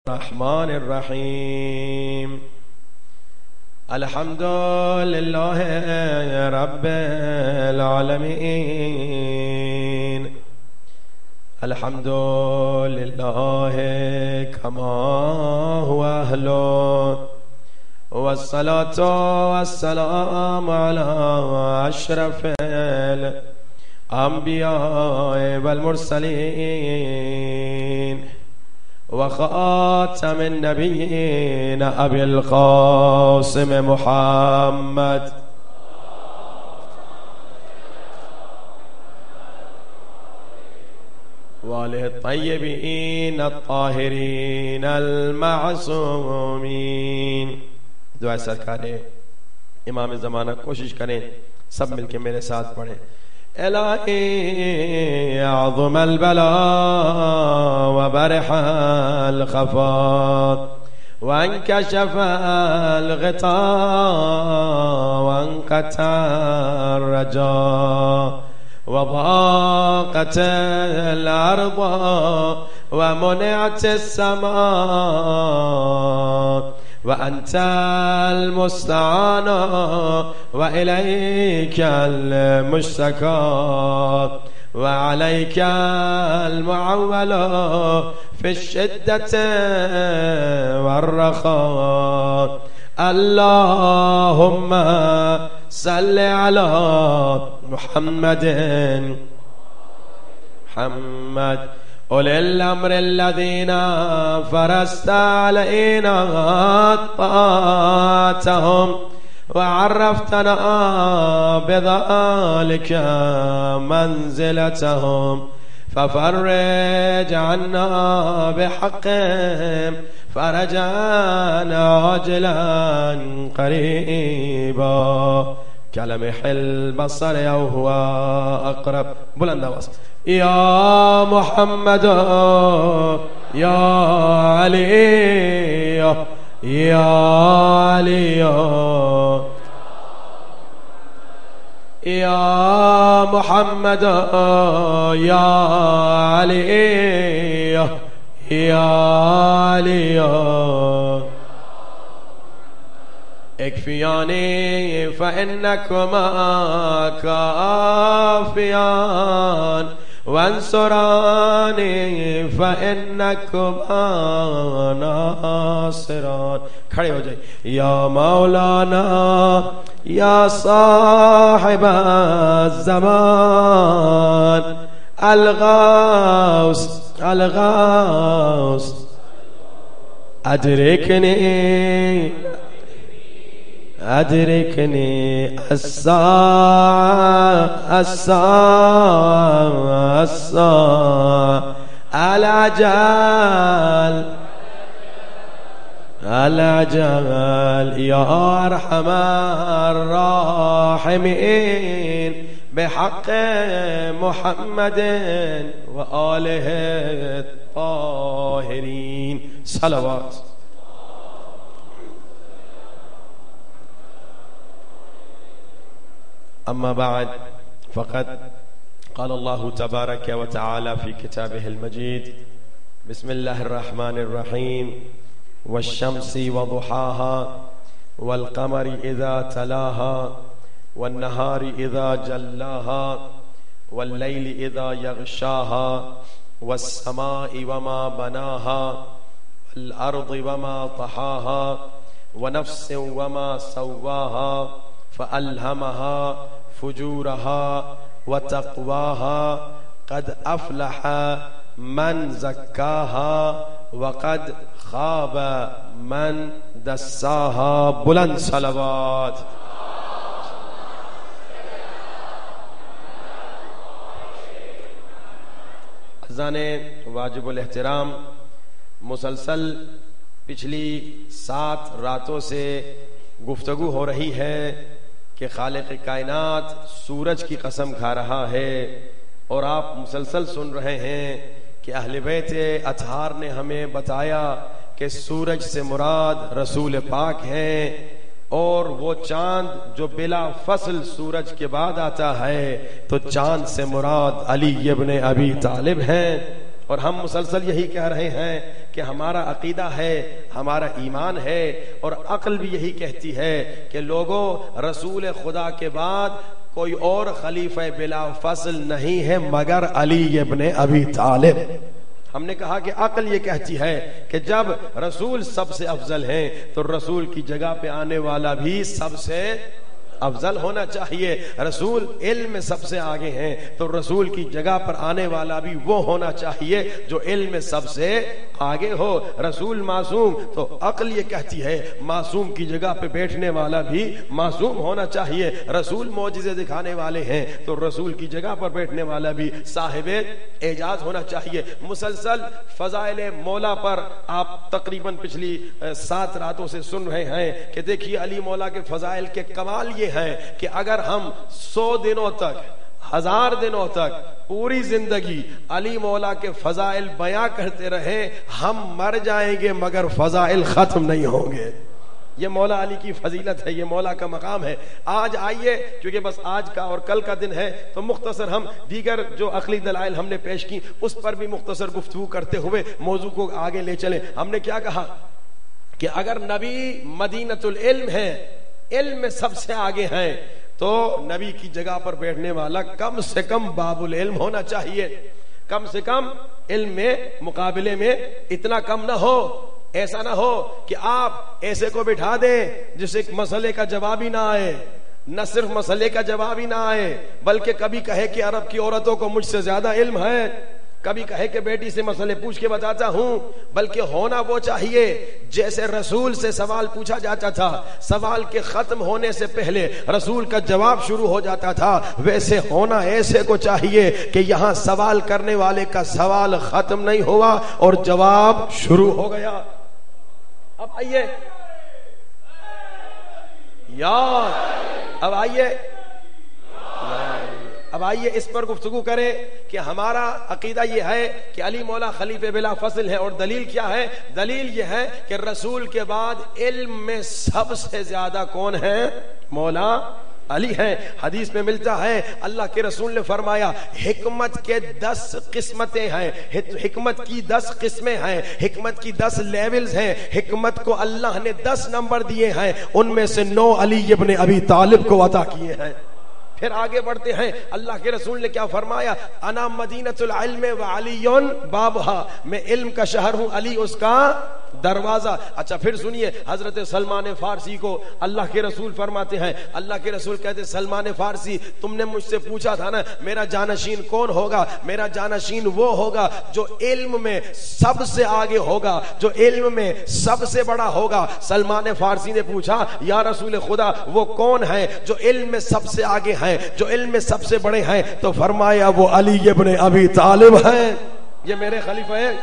الرحمن الرحيم الحمد لله رب العالمين الحمد لله كما هو أهله والصلاة والسلام على أشرف الأنبياء والمرسلين وخاتم النبيين أبي القاسم محمد وآله الطيبين الطاهرين المعصومين. दुआ सरकारे इमाम ज़माना कोशिश करें सब मिलके मेरे साथ पढ़ें. إلهي أعظم البلاء وبرح الخفاء وانكشف الغطاء وانقطع الرجاء وضاقت الأرض ومنعت السماء وأنت المستعان وإليك المشتكى وعليك المعول في الشدة والرخاء. اللهم صل على محمد أولي الأمر الذين فرست علينا طاعتهم وعرفتنا بذلك منزلتهم ففرج عنا بحقهم فرجا عاجلا قريبا كلمح البصر أو هو أقرب. بلند آواز يا محمد يا علي يا علي يا محمد يا علي يا علي اكفياني فإنكما كافيان وانصراني فإنكما ناصران. खड़े हो जाइए. या मौलाना या साहिब ज़मान अलगाउस अलगाउस अदरिकनी أدركني الساعة العجل العجل يا أرحم الراحمين بحق محمد وآله الطاهرين صلوات. أما بعد فقد قال الله تبارك وتعالى في كتابه المجيد بسم الله الرحمن الرحيم والشمس وضحاها والقمر إذا تلاها والنهار إذا جلاها والليل إذا يغشاها والسماء وما بناها والأرض وما طحاها ونفس وما سواها فألهمها فجورها وتقواها قد أفلح من زكاها وقد خاب من دساها. بلند صلوات. अज़ान वाजिब उल एहतराम मुसलसल पिछली 7 रातों से गुफ्तगू हो रही है कि खालिक कायनात सूरज की कसम खा रहा है और आप मुसलसल सुन रहे हैं कि अहले बैत अतहार ने हमें बताया कि सूरज से मुराद रसूल पाक हैं और वो चांद जो बिला फसल सूरज के बाद आता है तो चांद से मुराद अली इब्न अबी तालिब हैं। और हम मुसलसल यही कह रहे हैं کہ ہمارا عقیدہ ہے، ہمارا ایمان ہے، اور عقل بھی یہی کہتی ہے کہ لوگوں رسول خدا کے بعد کوئی اور خلیفہ بلا فصل نہیں ہے مگر علی ابن ابی طالب۔ ہم نے کہا کہ عقل یہ کہتی ہے کہ جب رسول سب سے افضل ہیں تو رسول کی جگہ پہ آنے والا بھی سب سے افضل ہونا چاہیے۔ رسول علم میں سب سے آگے ہیں تو رسول کی جگہ پر آنے والا بھی وہ ہونا چاہیے جو علم میں سب سے آگے ہو۔ رسول معصوم تو عقل یہ کہتی ہے معصوم کی جگہ پہ بیٹھنے والا بھی معصوم ہونا چاہیے۔ رسول معجزے دکھانے والے ہیں تو رسول کی جگہ پر بیٹھنے والا بھی صاحب اعجاز ہونا چاہیے۔ مسلسل فضائل مولا پر آپ تقریباً پچھلی 7 راتوں سے سن رہے ہیں کہ دیکھیے علی مولا کے فضائل کے کمال یہ ہے کہ اگر ہم 100 دنوں تک 1000 دنوں تک پوری زندگی علی مولا کے فضائل بیان کرتے رہیں ہم مر جائیں گے مگر فضائل ختم نہیں ہوں گے۔ یہ مولا علی کی فضیلت ہے، یہ مولا کا مقام ہے۔ آج آئیے کیونکہ بس آج کا اور کل کا دن ہے تو مختصر ہم دیگر جو عقلی دلائل ہم نے پیش کی اس پر بھی مختصر گفتگو کرتے ہوئے موضوع کو آگے لے چلیں۔ ہم نے کیا کہا کہ اگر نبی مدینۃ العلم ہے، علم میں سب سے آگے ہیں، تو نبی کی جگہ پر بیٹھنے والا کم سے کم باب العلم ہونا چاہیے، کم سے کم علم میں مقابلے میں اتنا کم نہ ہو۔ ایسا نہ ہو کہ آپ ایسے کو بٹھا دیں جسے ایک مسئلے کا جواب ہی نہ آئے، نہ صرف مسئلے کا جواب ہی نہ آئے بلکہ کبھی کہے کہ عرب کی عورتوں کو مجھ سے زیادہ علم ہے، کبھی کہے کہ بیٹی سے مسئلے پوچھ کے بتاتا ہوں، بلکہ ہونا وہ چاہیے جیسے رسول سے سوال پوچھا جاتا تھا، سوال کے ختم ہونے سے پہلے رسول کا جواب شروع ہو جاتا تھا، ویسے ہونا ایسے کو چاہیے کہ یہاں سوال کرنے والے کا سوال ختم نہیں ہوا اور جواب شروع ہو گیا۔ اب آئیے اب آئیے اس پر گفتگو کریں کہ ہمارا عقیدہ یہ ہے کہ علی مولا خلیفہ بلا فصل ہے، اور دلیل کیا ہے؟ دلیل یہ ہے کہ رسول کے بعد علم میں سب سے زیادہ کون ہے؟ مولا علی ہیں۔ حدیث میں ملتا ہے اللہ کے رسول نے فرمایا حکمت کے 10 قسمتیں ہیں، حکمت کی 10 قسمیں ہیں، حکمت کی 10 لیولز ہیں، حکمت کو اللہ نے 10 نمبر دیے ہیں، ان میں سے 9 علی ابن ابی طالب کو عطا کیے ہیں۔ پھر آگے بڑھتے ہیں، اللہ کے رسول نے کیا فرمایا؟ انا مدینۃ العلم وعلی بابها، میں علم کا شہر ہوں، علی اس کا دروازہ۔ اچھا پھر سنیے حضرت سلمان فارسی کو اللہ کے رسول فرماتے ہیں، اللہ کے رسول کہتے سلمان فارسی تم نے مجھ سے پوچھا تھا نا میرا جانشین کون ہوگا؟ میرا جانشین وہ ہوگا جو علم میں سب سے آگے ہوگا، جو علم میں سب سے بڑا ہوگا۔ سلمان فارسی نے پوچھا یا رسول خدا وہ کون ہے جو علم میں سب سے آگے ہیں، جو علم میں سب سے بڑے ہیں؟ تو فرمایا وہ علی ابن ابی طالب ہیں، یہ میرے خلیفہ ہیں۔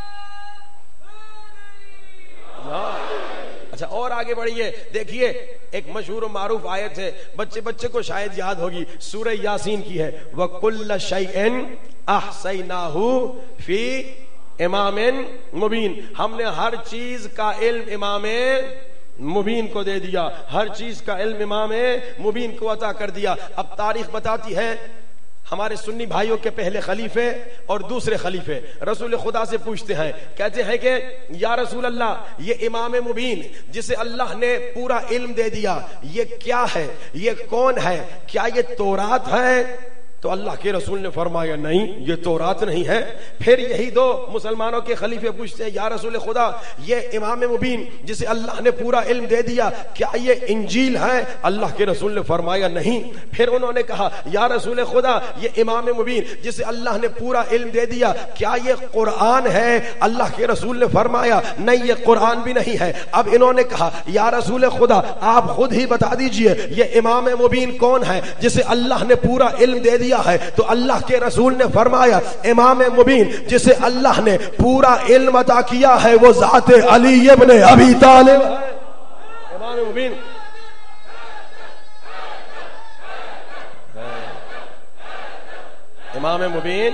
اچھا اور آگے بڑھیے، دیکھیے ایک مشہور و معروف آیت ہے، بچے کو شاید یاد ہوگی، سورہ یاسین کی ہے، وَكُلَّ شَيْءٍ أَحْصَيْنَاهُ فِي إِمَامٍ مُبِينٍ، ہم نے ہر چیز کا علم امام مبین کو دے دیا، ہر چیز کا علم امام مبین کو عطا کر دیا۔ اب تاریخ بتاتی ہے ہمارے سنی بھائیوں کے پہلے خلیفے اور دوسرے خلیفے رسول خدا سے پوچھتے ہیں، کہتے ہیں کہ یا رسول اللہ یہ امام مبین جسے اللہ نے پورا علم دے دیا یہ کیا ہے، یہ کون ہے، کیا یہ تورات ہے؟ تو اللہ کے رسول نے فرمایا نہیں یہ تورات نہیں ہے۔ پھر یہی دو مسلمانوں کے خلیفے پوچھتے ہیں یا رسول خدا یہ امام مبین جسے اللہ نے پورا علم دے دیا کیا یہ انجیل ہے؟ اللہ کے رسول نے فرمایا نہیں۔ پھر انہوں نے کہا یا رسول خدا یہ امام مبین جسے اللہ نے پورا علم دے دیا کیا یہ قرآن ہے؟ اللہ کے رسول نے فرمایا نہیں یہ قرآن بھی نہیں ہے۔ اب انہوں نے کہا یا رسول خدا آپ خود ہی بتا دیجئے یہ امام مبین کون ہے جسے اللہ نے پورا علم دے دیا ہے؟ تو اللہ کے رسول نے فرمایا امام مبین جسے اللہ نے پورا علم عطا کیا ہے وہ ذات علی ابن ابی طالب ہے۔ امام مبین امام مبین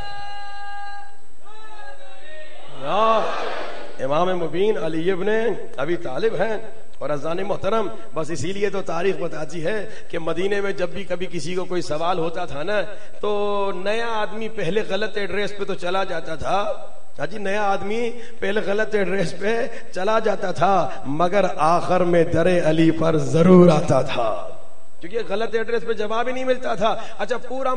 امام مبین علی ابن ابی طالب ہیں۔ اور اذان محترم بس اسی لیے تو تاریخ بتاتی ہے کہ مدینے میں جب بھی کبھی کسی کو کوئی سوال ہوتا تھا نا تو نیا آدمی پہلے غلط ایڈریس پہ تو چلا جاتا تھا، جی نیا آدمی پہلے غلط ایڈریس پہ چلا جاتا تھا مگر آخر میں در علی پر ضرور آتا تھا، کیونکہ غلط ایڈریس پہ جواب ہی نہیں ملتا تھا۔ اچھا پورا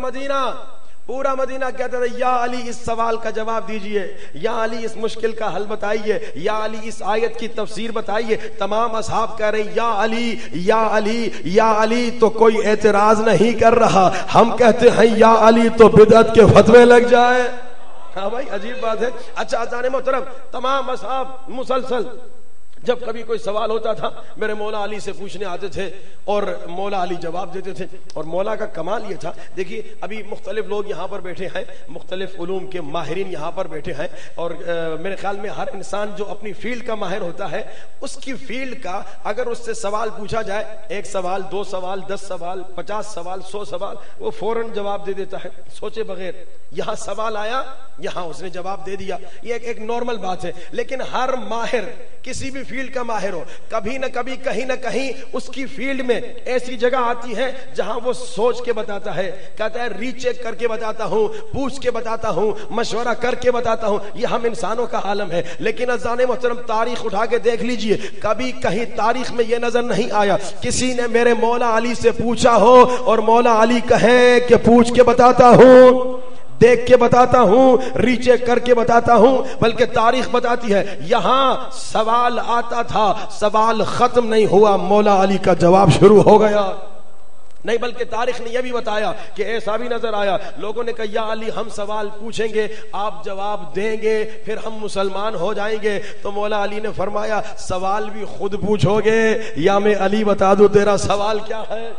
مدینہ کہتا تھا یا علی اس سوال کا جواب دیجئے، یا علی اس مشکل کا حل بتائیے، یا علی اس آیت کی تفسیر بتائیے۔ تمام اصحاب کہہ رہے ہیں یا علی یا علی یا علی، تو کوئی اعتراض نہیں کر رہا۔ ہم کہتے ہیں یا علی تو بدعت کے فتوے لگ جائے۔ ہاں بھائی عجیب بات ہے۔ اچھا عزیزان محترم، تمام اصحاب مسلسل جب کبھی کوئی سوال ہوتا تھا میرے مولا علی سے پوچھنے آتے تھے اور مولا علی جواب دیتے تھے۔ اور مولا کا کمال یہ تھا، دیکھیے ابھی مختلف لوگ یہاں پر بیٹھے ہیں، مختلف علوم کے ماہرین یہاں پر بیٹھے ہیں، اور میرے خیال میں ہر انسان جو اپنی فیلڈ کا ماہر ہوتا ہے اس کی فیلڈ کا اگر اس سے سوال پوچھا جائے، 1 سوال 2 سوال 10 سوال 50 سوال 100 سوال، وہ فوراً جواب دے دیتا ہے سوچے بغیر۔ یہاں سوال آیا، یہاں اس نے جواب دے دیا، یہ ایک نارمل بات ہے۔ لیکن ہر ماہر کسی بھی فیلڈ کا ماہر ہو، کبھی نہ کبھی کہیں نہ کہیں اس کی فیلڈ میں ایسی جگہ آتی ہے جہاں وہ سوچ کے بتاتا ہے، کہتا ہے ری چیک کر کے بتاتا ہوں، پوچھ کے بتاتا ہوں، مشورہ کر کے بتاتا ہوں۔ یہ ہم انسانوں کا عالم ہے۔ لیکن عزیزان محترم تاریخ اٹھا کے دیکھ لیجئے، کبھی کہیں تاریخ میں یہ نظر نہیں آیا کسی نے میرے مولا علی سے پوچھا ہو اور مولا علی کہے کہ پوچھ کے بتاتا ہوں، دیکھ کے بتاتا ہوں، ری چیک کر کے بتاتا ہوں، بلکہ تاریخ بتاتی ہے یہاں سوال آتا تھا، سوال ختم نہیں ہوا، مولا علی کا جواب شروع ہو گیا۔ نہیں بلکہ تاریخ نے یہ بھی بتایا کہ ایسا بھی نظر آیا، لوگوں نے کہا یا علی ہم سوال پوچھیں گے، آپ جواب دیں گے، پھر ہم مسلمان ہو جائیں گے۔ تو مولا علی نے فرمایا سوال بھی خود پوچھو گے یا میں علی بتا دوں تیرا سوال کیا ہے؟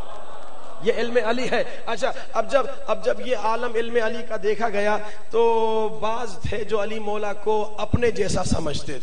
یہ علم علی ہے۔ اچھا اب جب یہ عالم علم علی کا دیکھا گیا تو بعض تھے جو علی مولا کو اپنے جیسا سمجھتے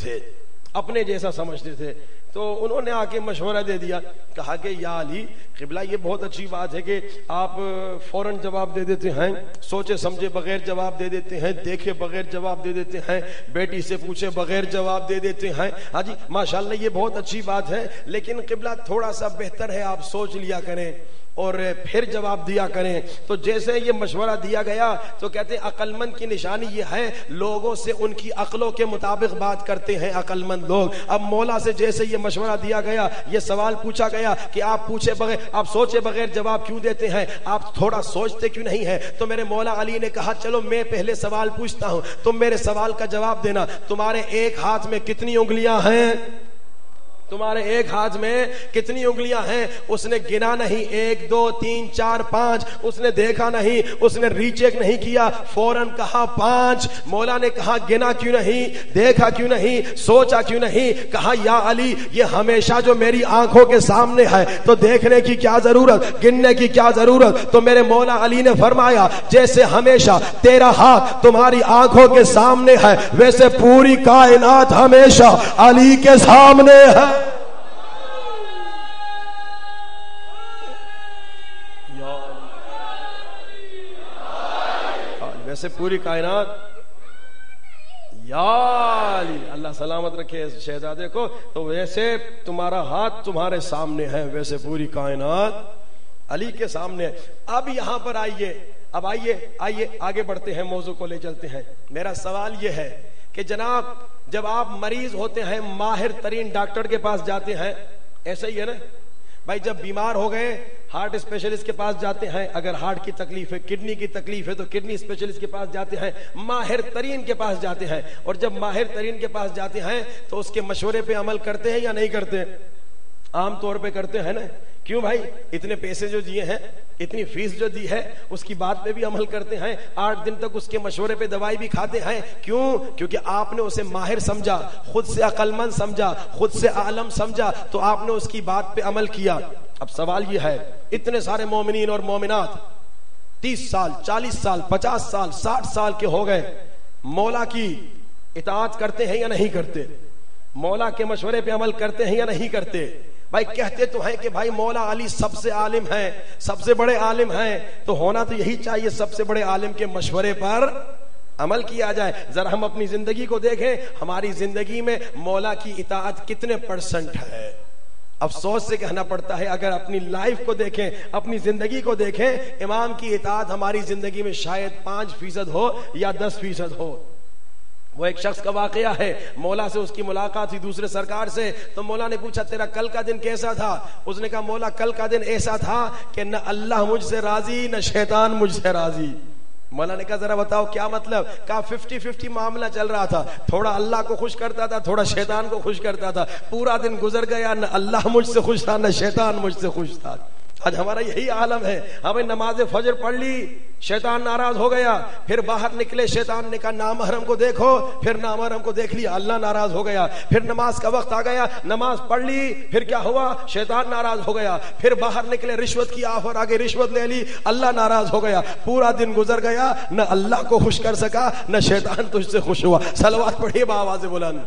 تھے، تو انہوں نے آ کے مشورہ دے دیا، کہا کہ یا علی قبلہ یہ بہت اچھی بات ہے کہ آپ فوراً جواب دے دیتے ہیں، سوچے سمجھے بغیر جواب دے دیتے ہیں، دیکھے بغیر جواب دے دیتے ہیں، بیٹی سے پوچھے بغیر جواب دے دیتے ہیں۔ ہاں جی ماشاءاللہ یہ بہت اچھی بات ہے، لیکن قبلہ تھوڑا سا بہتر ہے آپ سوچ لیا کریں اور پھر جواب دیا کریں۔ تو جیسے یہ مشورہ دیا گیا تو کہتے ہیں عقل مند کی نشانی یہ ہے لوگوں سے ان کی عقلوں کے مطابق بات کرتے ہیں عقل مند لوگ۔ اب مولا سے جیسے یہ مشورہ دیا گیا، یہ سوال پوچھا گیا کہ آپ پوچھے بغیر، آپ سوچے بغیر جواب کیوں دیتے ہیں، آپ تھوڑا سوچتے کیوں نہیں ہیں؟ تو میرے مولا علی نے کہا چلو میں پہلے سوال پوچھتا ہوں، تم میرے سوال کا جواب دینا۔ تمہارے ایک ہاتھ میں کتنی انگلیاں ہیں؟ تمہارے ایک ہاتھ میں کتنی انگلیاں ہیں؟ اس نے گنا نہیں، 1 2 3 4 5، اس نے دیکھا نہیں، اس نے ری چیک نہیں کیا، فوراً کہا 5۔ مولا نے کہا گنا کیوں نہیں، دیکھا کیوں نہیں، سوچا کیوں نہیں؟ کہا یا علی یہ ہمیشہ جو میری آنکھوں کے سامنے ہے تو دیکھنے کی کیا ضرورت، گننے کی کیا ضرورت؟ تو میرے مولا علی نے فرمایا جیسے ہمیشہ تیرا ہاتھ تمہاری آنکھوں کے سامنے ہے ویسے پوری کائنات ہمیشہ علی کے سامنے ہے۔ ویسے پوری کائنات یا علی، اللہ سلامت رکھے شہزادے کو، تو ویسے تمہارا ہاتھ تمہارے سامنے ہے ویسے پوری کائنات علی کے سامنے ہے۔ اب یہاں پر آئیے آگے بڑھتے ہیں، موضوع کو لے چلتے ہیں۔ میرا سوال یہ ہے کہ جناب جب آپ مریض ہوتے ہیں ماہر ترین ڈاکٹر کے پاس جاتے ہیں، ایسا ہی ہے نا بھائی، جب بیمار ہو گئے ہارٹ اسپیشلسٹ کے پاس جاتے ہیں، اگر ہارٹ کی تکلیف ہے، کڈنی کی تکلیف ہے تو کڈنی اسپیشلسٹ کے پاس جاتے ہیں، ماہر ترین کے پاس جاتے ہیں۔ اور جب ماہر ترین کے پاس جاتے ہیں تو اس کے مشورے پہ عمل کرتے ہیں یا نہیں کرتے؟ عام طور پہ کرتے ہیں نا۔ کیوں بھائی؟ اتنے پیسے جو دیے ہیں، اتنی فیس جو دی ہے، اس کی بات پہ بھی عمل کرتے ہیں، 8 دن تک اس کے مشورے پہ دوائی بھی کھاتے ہیں۔ کیوں؟ کیونکہ آپ نے اسے ماہر سمجھا، خود سے عقل مند سمجھا، خود سے عالم سمجھا، تو آپ نے اس کی بات پہ عمل کیا۔ اب سوال یہ ہے اتنے سارے مومنین اور مومنات 30 سال 40 سال 50 سال 60 سال کے ہو گئے، مولا کی اطاعت کرتے ہیں یا نہیں کرتے؟ مولا کے مشورے پہ عمل کرتے ہیں یا نہیں کرتے؟ بھائی کہتے تو ہیں کہ بھائی مولا علی سب سے عالم ہیں، سب سے بڑے عالم ہیں، تو ہونا تو یہی چاہیے سب سے بڑے عالم کے مشورے پر عمل کیا جائے۔ ذرا ہم اپنی زندگی کو دیکھیں، ہماری زندگی میں مولا کی اطاعت کتنے % ہے؟ افسوس سے کہنا پڑتا ہے اگر اپنی لائف کو دیکھیں، اپنی زندگی کو دیکھیں، امام کی اطاعت ہماری زندگی میں شاید 5% ہو یا 10% ہو۔ وہ ایک شخص کا واقعہ ہے، مولا سے اس کی ملاقات ہوئی دوسرے سرکار سے، تو مولا نے پوچھا تیرا کل کا دن کیسا تھا؟ اس نے کہا مولا کل کا دن ایسا تھا کہ نہ اللہ مجھ سے راضی نہ شیطان مجھ سے راضی۔ مولا نے کہا ذرا بتاؤ کیا مطلب؟ کہا 50-50 معاملہ چل رہا تھا، تھوڑا اللہ کو خوش کرتا تھا تھوڑا شیطان کو خوش کرتا تھا، پورا دن گزر گیا نہ اللہ مجھ سے خوش تھا نہ شیطان مجھ سے خوش تھا۔ آج ہمارا یہی عالم ہے، ہمیں نماز فجر پڑھ لی شیطان ناراض ہو گیا، پھر باہر نکلے شیطان نے کہا نامحرم کو دیکھو، پھر نامحرم کو دیکھ لیا اللہ ناراض ہو گیا، پھر نماز کا وقت آ گیا نماز پڑھ لی، پھر کیا ہوا شیطان ناراض ہو گیا، پھر باہر نکلے رشوت کی آفر آگے رشوت لے لی اللہ ناراض ہو گیا، پورا دن گزر گیا نہ اللہ کو خوش کر سکا نہ شیطان تجھ سے خوش ہوا۔ صلوات پڑھیے بآواز بلند۔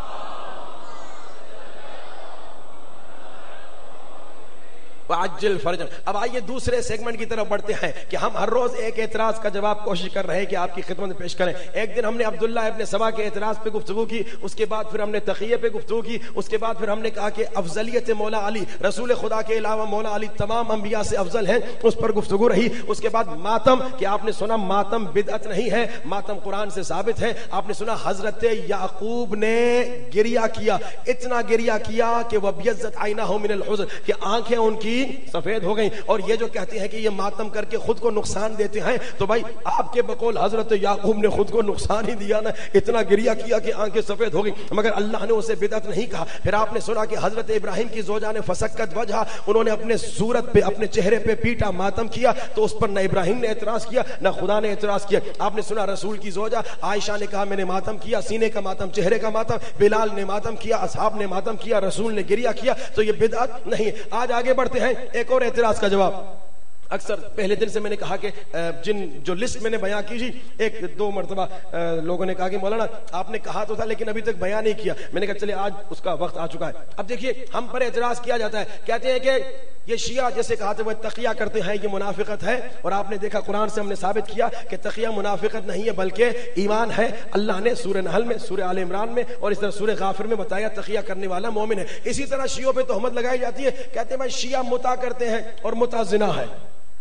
وعجل فرجا۔ اب آئیے دوسرے سیگمنٹ کی طرف بڑھتے ہیں کہ ہم ہر روز ایک اعتراض کا جواب کوشش کر رہے ہیں کہ آپ کی خدمت میں پیش کریں۔ ایک دن ہم نے عبداللہ ابن سبا کے اعتراض پہ گفتگو کی، اس کے بعد پھر ہم نے تقیہ پہ گفتگو کی، اس کے بعد پھر ہم نے کہا کہ افضلیت مولا علی، رسول خدا کے علاوہ مولا علی تمام انبیاء سے افضل ہیں، اس پر گفتگو رہی۔ اس کے بعد ماتم، کہ آپ نے سنا ماتم بدعت نہیں ہے، ماتم قرآن سے ثابت ہے۔ آپ نے سنا حضرت یعقوب نے گریہ کیا، اتنا گریہ کیا کہ وَبْيَضَّتْ عَيْنَاهُ مِنَ الْحُزْنِ، کہ آنکھیں ان کی سفید ہو گئیں۔ اور یہ جو کہتے ہیں کہ یہ ماتم کر کے خود کو نقصان دیتے ہیں، تو بھائی آپ کے بقول حضرت یعقوب نے خود کو نقصان ہی دیا نا، اتنا گریہ کیا کہ آنکھیں سفید ہو گئی، مگر اللہ نے اسے بدعت نہیں کہا۔ پھر آپ نے سنا کہ حضرت ابراہیم کی زوجہ نے فسکت وجہ، انہوں نے اپنے صورت پہ اپنے چہرے پہ پیٹا ماتم کیا، تو اس پر نہ ابراہیم نے اعتراض کیا نہ خدا نے اعتراض کیا۔ آپ نے سنا رسول کی زوجہ عائشہ نے کہا میں نے ماتم کیا، سینے کا ماتم، چہرے کا ماتم، بلال نے ماتم کیا، اصحاب نے ماتم کیا، رسول نے گریہ کیا، تو یہ بدعت نہیں۔ آج آگے بڑھتے ہیں ایک اور اعتراض کا جواب۔ اکثر پہلے دن سے میں نے کہا کہ جو لسٹ میں نے بیان کی تھی، ایک دو مرتبہ لوگوں نے کہا کہ مولانا آپ نے کہا تو تھا لیکن ابھی تک بیان نہیں کیا۔ میں نے کہا چلے آج اس کا وقت آ چکا ہے۔ اب دیکھیے ہم پر اعتراض کیا جاتا ہے، کہتے ہیں کہ یہ شیعہ جیسے کہا تھا وہ تقیہ کرتے ہیں یہ منافقت ہے، اور آپ نے دیکھا قرآن سے ہم نے ثابت کیا کہ تقیہ منافقت نہیں ہے بلکہ ایمان ہے۔ اللہ نے سورہ نحل میں، سورہ آل عمران میں اور اس طرح سورہ غافر میں بتایا تقیہ کرنے والا مومن ہے۔ اسی طرح شیعوں پہ تہمت لگائی جاتی ہے، کہتے ہیں بھائی شیعہ متع کرتے ہیں اور متع زنا ہے۔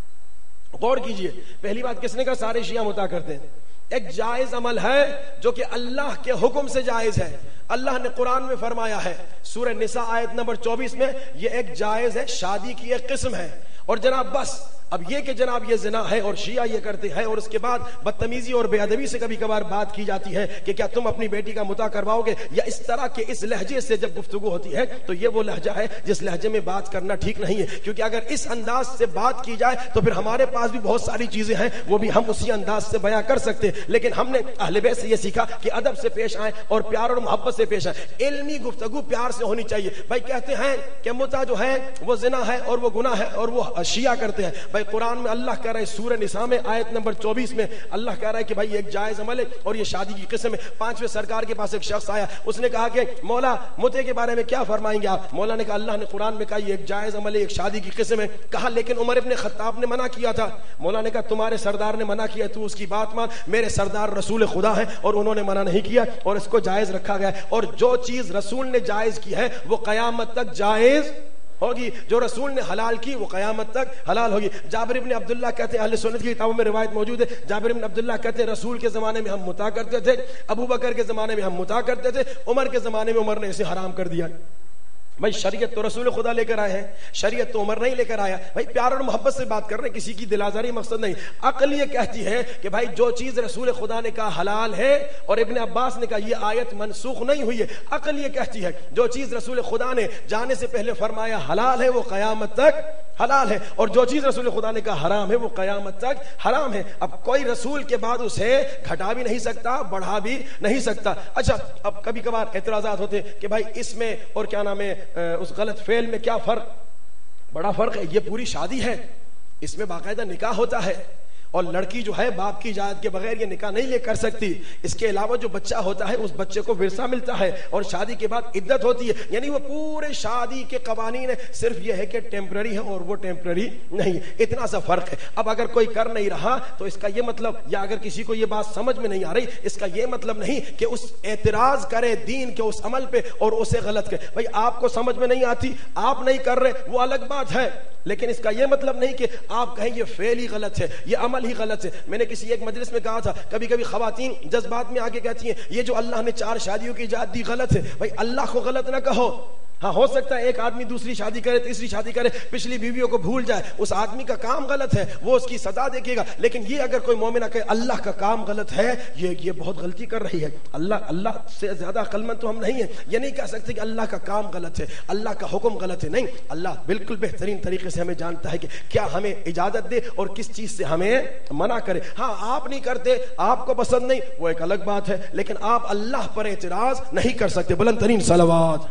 غور کیجئے، پہلی بات کس نے کہا سارے شیعہ متع کرتے ہیں؟ ایک جائز عمل ہے جو کہ اللہ کے حکم سے جائز ہے۔ اللہ نے قرآن میں فرمایا ہے سورہ نساء آیت نمبر 24 میں، یہ ایک جائز ہے، شادی کی ایک قسم ہے۔ اور جناب بس اب یہ کہ جناب یہ زنا ہے اور شیعہ یہ کرتے ہیں، اور اس کے بعد بدتمیزی اور بے ادبی سے کبھی کبھار بات کی جاتی ہے کہ کیا تم اپنی بیٹی کا متع کرواؤ گے، یا اس طرح کے اس لہجے سے جب گفتگو ہوتی ہے تو یہ وہ لہجہ ہے جس لہجے میں بات کرنا ٹھیک نہیں ہے، کیونکہ اگر اس انداز سے بات کی جائے تو پھر ہمارے پاس بھی بہت ساری چیزیں ہیں وہ بھی ہم اسی انداز سے بیان کر سکتے ہیں۔ لیکن ہم نے اہل بیت سے یہ سیکھا کہ ادب سے پیش آئیں اور پیار اور محبت سے پیش آئیں، علمی گفتگو پیار سے ہونی چاہیے۔ بھائی کہتے ہیں کہ متع جو ہے وہ زنا ہے اور وہ گناہ ہے اور وہ شیعہ کرتے ہیں، بھائی قرآن میں اللہ کہہ رہا ہے سورہ نساء میں آیت نمبر 24 میں اللہ کہہ رہا ہے کہ بھائی ایک جائز عمل ہے اور یہ شادی کی قسم ہے۔ پانچویں سرکار کے پاس ایک شخص آیا، اس نے کہا کہ مولا متع کے بارے میں کیا فرمائیں گے آپ؟ مولا نے کہا اللہ نے قرآن میں کہا یہ ایک جائز عمل ہے، ایک شادی کی قسم ہے۔ کہا لیکن عمر ابن خطاب نے منع کیا تھا۔ مولا نے کہا تمہارے سردار نے منع کیا تو اس کی بات مان، میرے سردار رسول خدا ہے اور انہوں نے منع نہیں کیا اور اس کو جائز رکھا گیا، اور جو چیز رسول نے جائز کی ہے وہ قیامت تک جائز ہوگی، جو رسول نے حلال کی وہ قیامت تک حلال ہوگی۔ جابر ابن عبداللہ کہتے ہیں، اہل سنت کی کتابوں میں روایت موجود ہے، جابر ابن عبداللہ کہتے ہیں رسول کے زمانے میں ہم متع کرتے تھے، ابو بکر کے زمانے میں ہم متع کرتے تھے، عمر کے زمانے میں عمر نے اسے حرام کر دیا۔ بھائی شریعت تو رسول خدا لے کر آئے ہیں، شریعت تو عمر نہیں لے کر آیا۔ بھائی پیار اور محبت سے بات کر رہے ہیں، کسی کی دل آزاری مقصد نہیں۔ عقل یہ کہتی ہے کہ بھائی جو چیز رسول خدا نے کہا حلال ہے اور ابن عباس نے کہا یہ آیت منسوخ نہیں ہوئی ہے، عقل یہ کہتی ہے جو چیز رسول خدا نے جانے سے پہلے فرمایا حلال ہے وہ قیامت تک حلال ہے، اور جو چیز رسول خدا نے کہا حرام ہے وہ قیامت تک حرام ہے۔ اب کوئی رسول کے بعد اسے گھٹا بھی نہیں سکتا، بڑھا بھی نہیں سکتا۔ اچھا اب کبھی کبھار اعتراضات ہوتے ہیں کہ بھائی اس میں اور کیا نام ہے اس غلط فعل میں کیا فرق؟ بڑا فرق ہے، یہ پوری شادی ہے، اس میں باقاعدہ نکاح ہوتا ہے، اور لڑکی جو ہے باپ کی اجازت کے بغیر یہ نکاح نہیں لے کر سکتی۔ اس کے علاوہ جو بچہ ہوتا ہے اس بچے کو ورثہ ملتا ہے، اور شادی کے بعد عدت ہوتی ہے، یعنی وہ پورے شادی کے قوانین ہے، صرف یہ ہے کہ ٹیمپرری ہے اور وہ ٹیمپرری نہیں، اتنا سا فرق ہے۔ اب اگر کوئی کر نہیں رہا تو اس کا یہ مطلب، یا اگر کسی کو یہ بات سمجھ میں نہیں آ رہی، اس کا یہ مطلب نہیں کہ اس اعتراض کرے دین کے اس عمل پہ اور اسے غلط کرے۔ بھائی آپ کو سمجھ میں نہیں آتی، آپ نہیں کر رہے وہ الگ بات ہے، لیکن اس کا یہ مطلب نہیں کہ آپ کہیں یہ فعل ہی غلط ہے، یہ عمل ہی غلط ہے۔ میں نے کسی ایک مجلس میں کہا تھا کبھی کبھی خواتین جذبات میں آگے کہتی ہیں یہ جو اللہ نے 4 شادیوں کی اجازت دی غلط ہے۔ بھائی اللہ کو غلط نہ کہو۔ ہاں ہو سکتا ہے ایک آدمی دوسری شادی کرے، تیسری شادی کرے، پچھلی بیویوں کو بھول جائے، اس آدمی کا کام غلط ہے، وہ اس کی سزا دیکھے گا، لیکن یہ اگر کوئی مومنہ کہے اللہ کا کام غلط ہے، یہ بہت غلطی کر رہی ہے۔ اللہ سے زیادہ عقل مند تو ہم نہیں ہیں، یہ نہیں کہہ سکتے کہ اللہ کا کام غلط ہے، اللہ کا حکم غلط ہے۔ نہیں، اللہ بالکل بہترین طریقے سے ہمیں جانتا ہے کہ کیا ہمیں اجازت دے اور کس چیز سے ہمیں منع کرے۔ ہاں آپ نہیں کرتے، آپ کو پسند نہیں، وہ ایک الگ بات ہے، لیکن آپ اللہ پر اعتراض نہیں کر سکتے۔ بلند ترین صلوات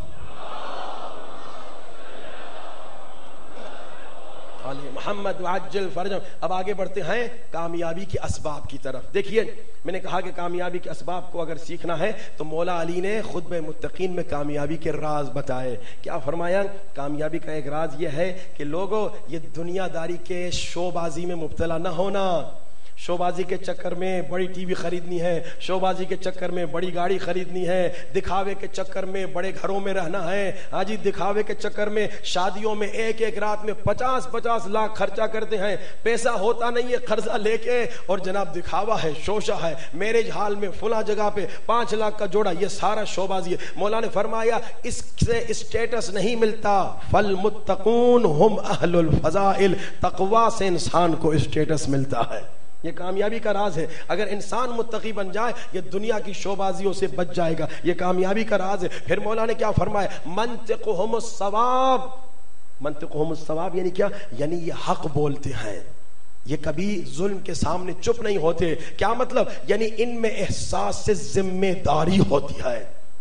محمد وعجل فرجم۔ اب آگے بڑھتے ہیں کامیابی کے اسباب کی طرف۔ دیکھیے میں نے کہا کہ کامیابی کے اسباب کو اگر سیکھنا ہے تو مولا علی نے خطبہ متقین میں کامیابی کے راز بتائے۔ کیا فرمایا؟ کامیابی کا ایک راز یہ ہے کہ لوگوں یہ دنیا داری کے شو بازی میں مبتلا نہ ہونا۔ شو بازی کے چکر میں بڑی ٹی وی خریدنی ہے، شو بازی کے چکر میں بڑی گاڑی خریدنی ہے، دکھاوے کے چکر میں بڑے گھروں میں رہنا ہے، ہاں جی دکھاوے کے چکر میں شادیوں میں ایک ایک رات میں 50-50 لاکھ خرچہ کرتے ہیں، پیسہ ہوتا نہیں ہے قرضہ لے کے، اور جناب دکھاوا ہے، شوشہ ہے، میرج ہال میں فلاں جگہ پہ 5 لاکھ کا جوڑا، یہ سارا شو بازی ہے۔ مولا نے فرمایا اس سے اسٹیٹس نہیں ملتا، فالمتقون ہم اہل الفضائل، تقوی سے انسان کو اسٹیٹس ملتا ہے۔ یہ کامیابی کا راز ہے۔ اگر انسان متقی بن جائے یہ دنیا کی شوبازیوں سے بچ جائے گا، یہ کامیابی کا راز ہے۔ پھر مولا نے کیا فرمایا؟ منطقہم الصواب۔ منطقہم الصواب یعنی کیا؟ یعنی یہ حق بولتے ہیں، یہ کبھی ظلم کے سامنے چپ نہیں ہوتے۔ کیا مطلب؟ یعنی ان میں احساس سے ذمہ داری ہوتی ہے۔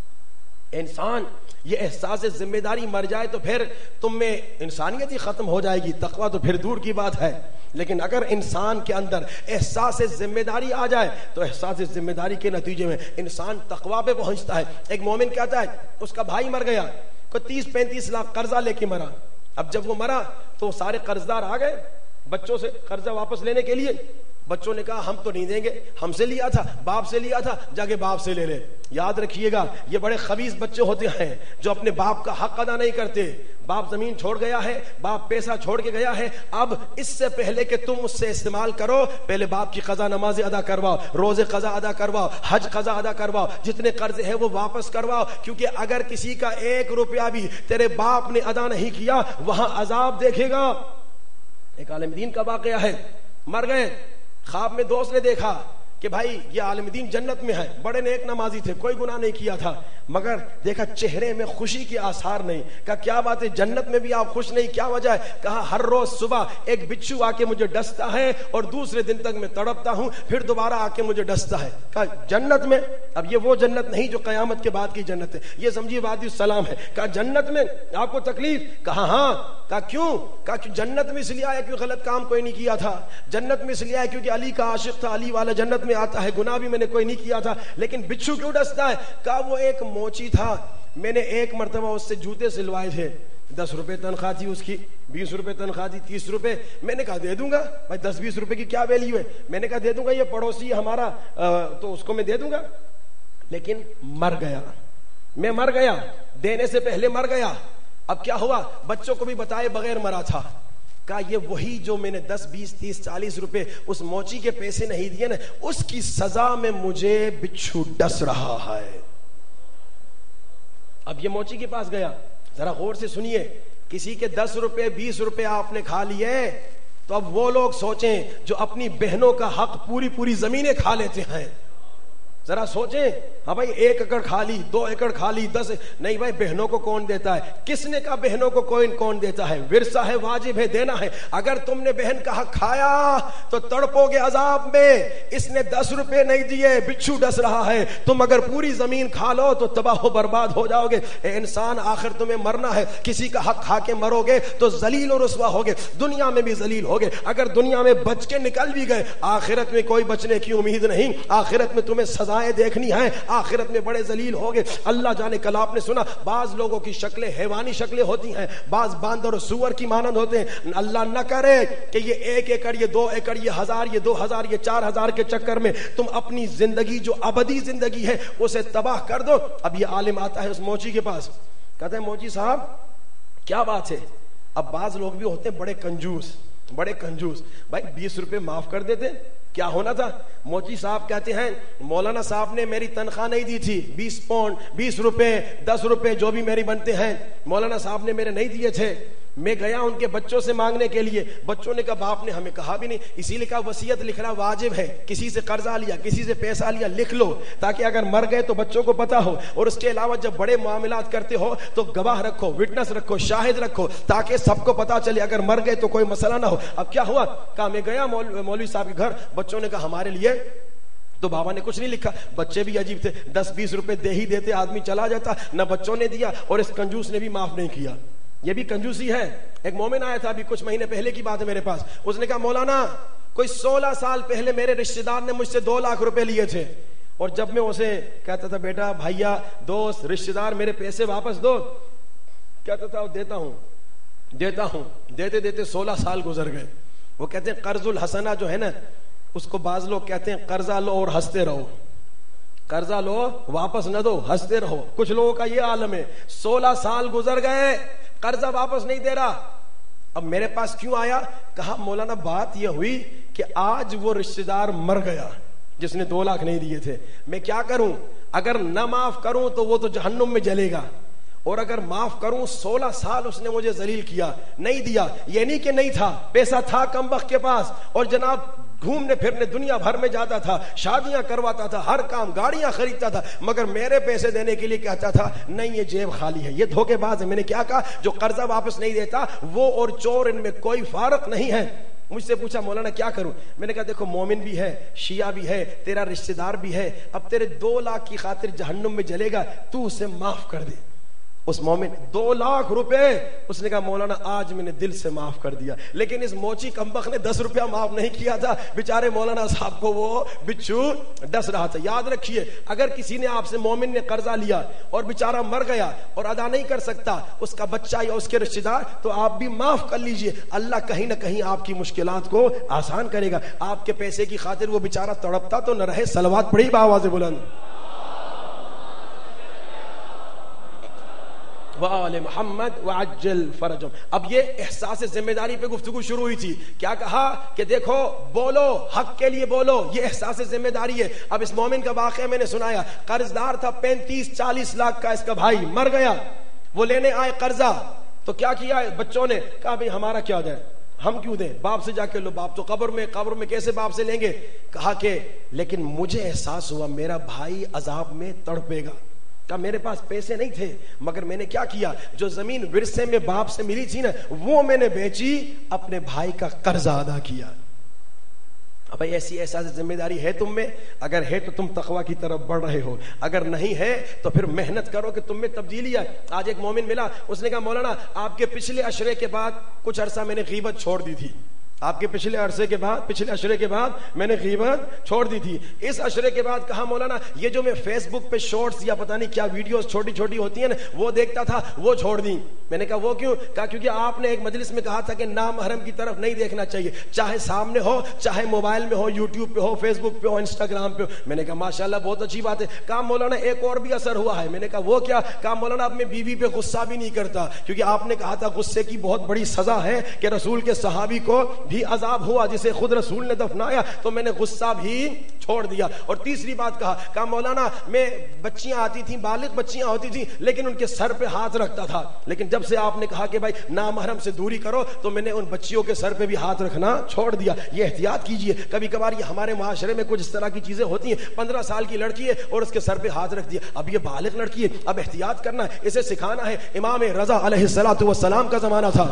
انسان یہ احساس ذمہ داری مر جائے تو پھر تم میں انسانیت ہی ختم ہو جائے گی، تقویٰ تو پھر دور کی بات ہے۔ لیکن اگر انسان کے اندر احساس ذمہ داری آ جائے تو احساس ذمہ داری کے نتیجے میں انسان تقویٰ پہ پہنچتا ہے۔ ایک مومن کہتا ہے اس کا بھائی مر گیا، کوئی 30-35 لاکھ قرضہ لے کے مرا۔ اب جب وہ مرا تو سارے قرضدار آ گئے بچوں سے قرضہ واپس لینے کے لیے۔ بچوں نے کہا ہم تو نہیں دیں گے، ہم سے لیا تھا، باپ سے لیا تھا، جا کے باپ سے لے لے۔ یاد رکھیے گا یہ بڑے خبیث بچے ہوتے ہیں جو اپنے باپ کا حق ادا نہیں کرتے۔ باپ زمین چھوڑ گیا ہے، باپ پیسہ چھوڑ کے گیا ہے، اب اس سے پہلے کہ تم اس سے استعمال کرو پہلے باپ کی قضا نماز ادا کرواؤ، روزے قضا ادا کرواؤ، حج قضا ادا کرواؤ، جتنے قرض ہیں وہ واپس کرواؤ، کیونکہ اگر کسی کا 1 روپیہ بھی تیرے باپ نے ادا نہیں کیا وہاں عذاب دیکھے گا۔ ایک عالم دین کا واقعہ ہے، مر گئے، خواب میں دوست نے دیکھا کہ بھائی یہ عالم دین جنت میں ہے، بڑے نیک نمازی تھے، کوئی گناہ نہیں کیا تھا، مگر دیکھا چہرے میں خوشی کے آثار نہیں۔ کہا کیا بات ہے جنت میں بھی آپ خوش نہیں، کیا وجہ ہے؟ کہا ہر روز صبح ایک بچھو آ کے مجھے ڈستا ہے اور دوسرے دن تک میں تڑپتا ہوں، پھر دوبارہ آ کے مجھے ڈستا ہے۔ کہا جنت میں؟ اب یہ وہ جنت نہیں جو قیامت کے بعد کی جنت ہے، یہ سمجھیے وادی السلام ہے۔ کہا جنت میں آپ کو تکلیف؟ کہا ہاں۔ کہا کیوں؟ کہا کہ جنت میں اس لیے آیا کیوں غلط کام کوئی نہیں کیا تھا، جنت میں اس لیے آیا کیونکہ علی کا عاشق تھا، علی والا جنت میں آتا ہے، گناہ بھی میں نے کوئی نہیں کیا تھا، لیکن بچھو کیوں ڈستا ہے؟ کہا وہ ایک موچی تھا، میں نے ایک مرتبہ اس سے جوتے سلوائے تھے، 10 روپے تنخواہ تھی اس کی، 20 روپے تنخواہ تھی، 30 روپے، میں نے کہا دے دوں گا بھائی، 10-20 روپے کی کیا ویلیو ہے، میں نے کہا دے دوں گا، یہ پڑوسی ہمارا تو اس کو میں دے دوں گا، لیکن مر گیا، میں مر گیا، دینے سے پہلے مر گیا۔ اب کیا ہوا؟ بچوں کو بھی بتائے بغیر مرا تھا۔ کہا یہ وہی جو میں نے 10, 20, 30, 40 روپے اس موچی کے پیسے نہیں دیے نا، اس کی سزا میں مجھے بچھو ڈس رہا ہے۔ اب یہ موچی کے پاس گیا، ذرا غور سے سنیے، کسی کے 10 روپے 20 روپے آپ نے کھا لیے تو اب وہ لوگ سوچیں جو اپنی بہنوں کا حق پوری زمینیں کھا لیتے ہیں، ذرا سوچیں۔ ہاں بھائی 1 ایکڑ کھا لی، 2 ایکڑ کھا لی، 10 نہیں بھائی، بہنوں کو کون دیتا ہے؟ کس نے کہا بہنوں کو کون دیتا ہے؟ ورثہ ہے، واجب ہے، دینا ہے۔ اگر تم نے بہن کا حق کھایا تو تڑپو گے عذاب میں۔ اس نے 10 روپے نہیں دیے، بچھو ڈس رہا ہے، تم اگر پوری زمین کھا لو تو تباہ و برباد ہو جاؤ گے۔ اے انسان آخر تمہیں مرنا ہے، کسی کا حق کھا کے مرو گے تو ذلیل و رسوا ہوگے، دنیا میں بھی ذلیل ہوگے۔ اگر دنیا میں بچ کے نکل بھی گئے آخرت میں کوئی بچنے کی امید نہیں، آخرت میں تمہیں سزائیں دیکھنی ہیں، آخرت میں بڑے ذلیل ہوگے۔ اللہ جانے کل آپ نے سنا بعض لوگوں کی شکلیں حیوانی شکلیں ہوتی ہیں، بعض باندر و سور کی مانند ہوتے ہیں۔ اللہ نہ کرے کہ یہ 1 ایکڑ، یہ 2 ایکڑ، یہ 1000، یہ 2000، یہ 4000 کے چکر میں تم اپنی زندگی جو ابدی زندگی ہے اسے تباہ کر دو۔ اب یہ عالم آتا ہے اس موچی کے پاس، کہتا ہے موچی صاحب کیا بات ہے؟ اب بعض لوگ بھی ہوتے ہیں بڑے کنجوس، بھائی 20 روپے معاف کر دیتے، کیا ہونا تھا؟ موچی صاحب کہتے ہیں مولانا صاحب نے میری تنخواہ نہیں دی تھی، 20 پاؤنڈ 20 روپے 10 روپے جو بھی میری بنتے ہیں مولانا صاحب نے میرے نہیں دیے تھے، میں گیا ان کے بچوں سے مانگنے کے لیے، بچوں نے کہا باپ نے ہمیں کہا بھی نہیں، اسی لیے کہا وصیت لکھنا واجب ہے، کسی سے قرضہ لیا کسی سے پیسہ لیا لکھ لو تاکہ اگر مر گئے تو بچوں کو پتا ہو، اور اس کے علاوہ جب بڑے معاملات کرتے ہو تو گواہ رکھو، وٹنس رکھو، شاہد رکھو تاکہ سب کو پتا چلے اگر مر گئے تو کوئی مسئلہ نہ ہو۔ اب کیا ہوا؟ کہا میں گیا مولوی صاحب کے گھر، بچوں نے کہا ہمارے لیے، تو بابا نے کچھ نہیں لکھا، بچے بھی عجیب تھے، 10-20 روپے دے ہی دیتے آدمی چلا جاتا، نہ بچوں نے دیا اور اس کنجوس نے بھی معاف نہیں کیا، یہ بھی کنجوسی ہے۔ ایک مومن آیا تھا ابھی کچھ مہینے پہلے کی بات ہے میرے پاس، اس نے کہا مولانا کوئی 16 سال پہلے میرے رشتہ دار نے مجھ سے 2 لاکھ روپے لیے تھے، اور جب میں اسے کہتا تھا بیٹا بھائیا دوست رشتہ دار میرے پیسے واپس دو، کہتا تھا دیتا ہوں، دیتے دیتے 16 سال گزر گئے۔ وہ کہتے ہیں قرض الحسنہ جو ہے نا اس کو بعض لوگ کہتے ہیں قرضہ لو اور ہنستے رہو، قرضہ لو واپس نہ دو ہنستے رہو، کچھ لوگوں کا یہ عالم ہے، 16 سال گزر گئے قرضہ واپس نہیں دے رہا۔ اب میرے پاس کیوں آیا؟ کہا مولانا بات یہ ہوئی کہ آج وہ رشتہ دار مر گیا جس نے 2 لاکھ نہیں دیے تھے، میں کیا کروں؟ اگر نہ معاف کروں تو وہ تو جہنم میں جلے گا، اور اگر معاف کروں 16 سال اس نے مجھے ذلیل کیا، نہیں دیا، یہ نہیں کہ نہیں تھا، پیسہ تھا کم وقت کے پاس، اور جناب گھومنے پھرنے دنیا بھر میں جاتا تھا، شادیاں کرواتا تھا، ہر کام گاڑیاں خریدتا تھا، مگر میرے پیسے دینے کے لیے کہتا تھا نہیں یہ جیب خالی ہے، یہ دھوکے باز ہے۔ میں نے کیا کہا؟ جو قرضہ واپس نہیں دیتا وہ اور چور ان میں کوئی فرق نہیں ہے۔ مجھ سے پوچھا مولانا کیا کروں؟ میں نے کہا دیکھو مومن بھی ہے، شیعہ بھی ہے، تیرا رشتہ دار بھی ہے، اب تیرے 2 لاکھ کی خاطر جہنم میں جلے گا، تو اسے معاف کر دے۔ اس مومن 2 لاکھ روپے، اس نے کہا مولانا آج میں نے دل سے معاف کر دیا، لیکن اس موچی کمبخت نے 10 روپیہ معاف نہیں کیا تھا، بیچارے مولانا صاحب کو وہ بچھو ڈس رہا تھا۔ یاد رکھیے اگر کسی نے آپ سے مومن نے قرضہ لیا اور بیچارہ مر گیا اور ادا نہیں کر سکتا اس کا بچہ یا اس کے رشتہ دار، تو آپ بھی معاف کر لیجئے، اللہ کہیں نہ کہیں آپ کی مشکلات کو آسان کرے گا۔ آپ کے پیسے کی خاطر وہ بیچارہ تڑپتا تو نہ رہے، صلوات پڑھی بآواز بلند وآل محمد وعجل فرجهم۔ اب یہ احساس ذمہ داری پہ گفتگو شروع ہوئی تھی، کیا کہا کہ دیکھو بولو حق کے لیے بولو، یہ احساس ذمہ داری ہے۔ اب اس مومن کا واقعہ میں نے سنایا، قرض دار تھا 35-40 لاکھ کا، اس کا بھائی مر گیا، وہ لینے آئے قرضہ، تو کیا کیا بچوں نے کہا بھئی ہمارا کیا جائے، ہم کیوں دیں، باپ سے جا کے لو، باپ تو قبر میں کیسے باپ سے لیں گے؟ کہا کہ لیکن مجھے احساس ہوا میرا بھائی عذاب میں تڑپے گا۔ کہ میرے پاس پیسے نہیں تھے مگر میں نے کیا کیا، جو زمین ورثے میں باپ سے ملی تھی نا وہ میں نے بیچی، اپنے بھائی کا قرض ادا کیا۔ اب ایسی احساس ذمہ داری ہے تم میں؟ اگر ہے تو تم تقوی کی طرف بڑھ رہے ہو، اگر نہیں ہے تو پھر محنت کرو کہ تم میں تبدیلی آئے۔ آج ایک مومن ملا، اس نے کہا مولانا آپ کے پچھلے عشرے کے بعد کچھ عرصہ میں نے غیبت چھوڑ دی تھی، آپ کے پچھلے عشرے کے بعد میں نے غیبت چھوڑ دی تھی۔ اس عشرے کے بعد کہا مولانا یہ جو میں فیس بک پہ شارٹس یا پتہ نہیں کیا ویڈیوز چھوٹی چھوٹی ہوتی ہیں نا وہ دیکھتا تھا، وہ چھوڑ دی۔ میں نے کہا وہ کیوں؟ کہا کیونکہ آپ نے ایک مجلس میں کہا تھا کہ نامحرم کی طرف نہیں دیکھنا چاہیے، چاہے سامنے ہو، چاہے موبائل میں ہو، یوٹیوب پہ ہو، فیس بک پہ ہو، انسٹاگرام پہ ہو۔ میں نے کہا ماشاءاللہ بہت اچھی بات ہے۔ کہا مولانا ایک اور بھی اثر ہوا ہے۔ میں نے کہا وہ کیا؟ کہا مولانا اب میں بیوی پہ غصہ بھی نہیں کرتا، کیونکہ آپ نے کہا تھا غصے کی بہت بڑی سزا ہے، کہ رسول کے صحابی کو بھی عذاب ہوا جسے خود رسول نے دفنایا، تو میں نے غصہ بھی چھوڑ دیا۔ اور تیسری بات کہا مولانا میں بچیاں آتی تھیں، بالغ بچیاں ہوتی تھیں، لیکن ان کے سر پہ ہاتھ رکھتا تھا، لیکن جب سے آپ نے کہا کہ بھائی نامحرم سے دوری کرو تو میں نے ان بچیوں کے سر پہ بھی ہاتھ رکھنا چھوڑ دیا۔ یہ احتیاط کیجئے، کبھی کبھار یہ ہمارے معاشرے میں کچھ اس طرح کی چیزیں ہوتی ہیں، 15 سال کی لڑکی ہے اور اس کے سر پہ ہاتھ رکھ دیا، اب یہ بالغ لڑکی ہے، اب احتیاط کرنا ہے، اسے سکھانا ہے۔ امام رضا علیہ الصلوۃ والسلام کا زمانہ تھا،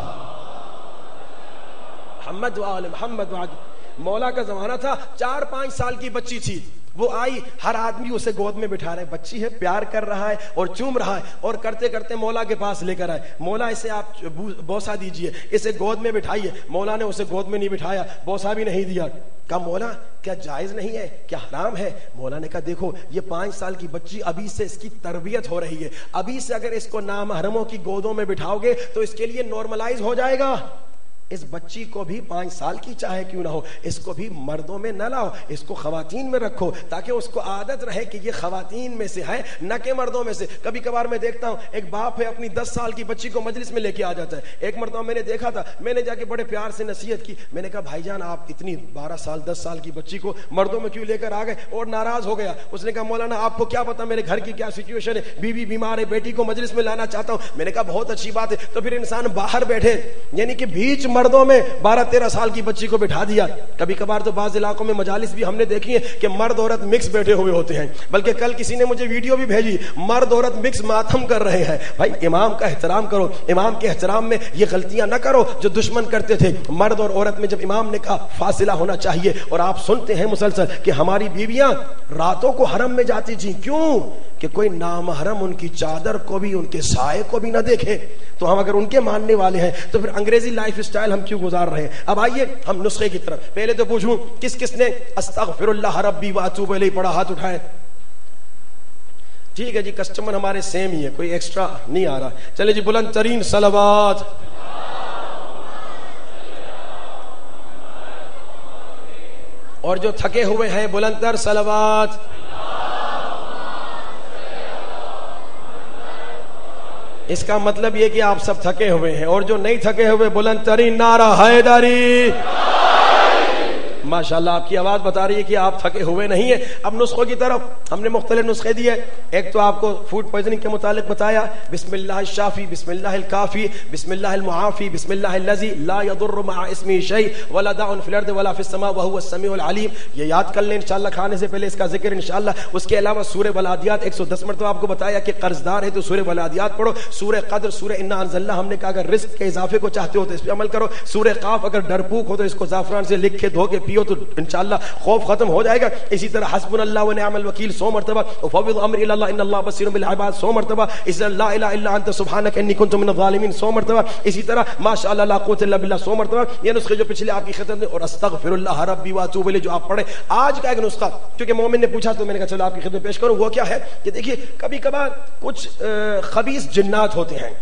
محمد وآل محمد وآل مولا کا زمانہ تھا، 4-5 سال کی بچی تھی، وہ آئی، ہر آدمی اسے گود میں بٹھا رہا ہے، بچی ہے پیار کر رہا ہے اور چوم رہا ہے، اور کرتے کرتے مولا کے پاس لے کر آئے، مولا اسے آپ بوسا دیجئے، اسے گود میں بٹھائیے۔ مولا نے اسے گود میں نہیں بٹھایا، بوسا بھی نہیں دیا۔ کہا مولا کیا جائز نہیں ہے، کیا حرام ہے؟ مولا نے کہا دیکھو یہ 5 سال کی بچی، ابھی سے اس کی تربیت ہو رہی ہے، ابھی سے اگر اس کو نامحرموں کی گودوں میں بٹھاؤ گے تو اس کے لیے نارملائز ہو جائے گا، اس بچی کو بھی 5 سال کی چاہے کیوں نہ ہو، اس کو بھی مردوں میں نہ لاؤ، اس کو خواتین میں رکھو، تاکہ اس کو عادت رہے کہ یہ خواتین میں سے ہے نہ کہ مردوں میں سے۔ کبھی کبھار میں دیکھتا ہوں ایک باپ ہے اپنی 10 سال کی بچی کو مجلس میں لے کے آ جاتا ہے۔ ایک مرتبہ میں نے دیکھا تھا، میں نے جا کے بڑے پیار سے نصیحت کی، میں نے کہا بھائی جان آپ اتنی 12 سال 10 سال کی بچی کو مردوں میں کیوں لے کر آ گئے؟ اور ناراض ہو گیا۔ اس نے کہا مولانا آپ کو کیا پتا میرے گھر کی کیا سچویشن ہے، بیوی بیمار ہے، بیٹی کو مجلس میں لانا چاہتا ہوں۔ میں نے کہا بہت اچھی بات ہے، تو پھر انسان باہر بیٹھے، یعنی کہ بیچ مردوں میں 12-13 سال کی بچی کو بٹھا دیا۔ کبھی کبھار تو بعض علاقوں میں مجالس بھی ہم نے دیکھی ہیں کہ مرد عورت مکس بیٹھے ہوئے ہوتے ہیں، بلکہ کل کسی نے مجھے ویڈیو بھی بھیجی، مرد عورت مکس ماتم کر رہے ہیں۔ بھائی امام کا احترام کرو، امام کے احترام میں یہ غلطیاں نہ کرو جو دشمن کرتے تھے۔ مرد اور عورت میں جب امام نے کہا فاصلہ ہونا چاہیے، اور آپ سنتے ہیں مسلسل کہ ہماری بیویاں راتوں کو حرم میں جاتی تھیں، کیوں؟ کہ کوئی نامحرم ان کی چادر کو بھی ان کے سائے کو بھی نہ دیکھے۔ تو ہم اگر ان کے ماننے والے ہیں تو پھر انگریزی لائف سٹائل ہم کیوں گزار رہے ہیں؟ اب آئیے ہم نسخے کی طرف۔ پہلے تو پوچھوں کس کس نے استغفر اللہ ربی واتوب الیہ پڑھا؟ ہاتھ اٹھائے۔ ٹھیک ہے جی، کسٹمر ہمارے سیم ہی ہے، کوئی ایکسٹرا نہیں آ رہا۔ چلے جی بلند ترین صلوات۔ اور جو تھکے ہوئے ہیں بلند تر صلوات۔ اس کا مطلب یہ کہ آپ سب تھکے ہوئے ہیں، اور جو نہیں تھکے ہوئے بلند ترین نعرہ حیدری۔ ماشاءاللہ آپ کی آواز بتا رہی ہے کہ آپ تھکے ہوئے نہیں ہیں۔ اب نسخوں کی طرف ہم نے مختلف نسخے دیے۔ ایک تو آپ کو فوڈ پوائزننگ کے متعلق بتایا، بسم اللہ الشافی، بسم اللہ الکافی، بسم اللہ المعافی، بسم اللہ الذی لا یضر مع اسمہ شیء ولا داء فی الارض ولا فی السماء وهو السمیع العلیم۔ یہ یاد کر لیں انشاءاللہ، کھانے سے پہلے اس کا ذکر انشاءاللہ۔ اس کے علاوہ سورہ بلادیات 110 مرتبہ آپ کو بتایا کہ قرض دار ہے تو سورہ بلادیات پڑھو۔ سورہ قدر، سورہ انا انزلنا، ہم نے کہا اگر رزق کے اضافے کو چاہتے ہو تو اس پہ عمل کرو۔ سورہ قاف، اگر ڈرپوک ہو تو اس کو زعفران سے لکھ کے دھو کے پیو تو انشاءاللہ خوف ختم ہو جائے گا۔ اسی طرح حسبنا اللہ ونعم الوکیل 100 مرتبہ، وفوض امر الی اللہ ان اللہ بصیر بالعباد 100 مرتبہ، اس طرح لا الہ الا انت سبحانک انی کنت من الظالمین 100 مرتبہ، اسی طرح ماشاءاللہ لا قوت الا باللہ 100 مرتبہ۔ یہ نسخے جو پچھلے آپ کی خدمت میں، اور استغفر اللہ ربی واتوب الیہ جو آپ پڑھیں۔ آج کا ایک نسخہ کیونکہ مومن نے پوچھا تو میں نے کہا چلو آپ کی خدمت میں پیش کروں۔ وہ کیا ہے کہ دیکھیے کبھی کبھار کچھ خبیث جنات ہوتے ہیں،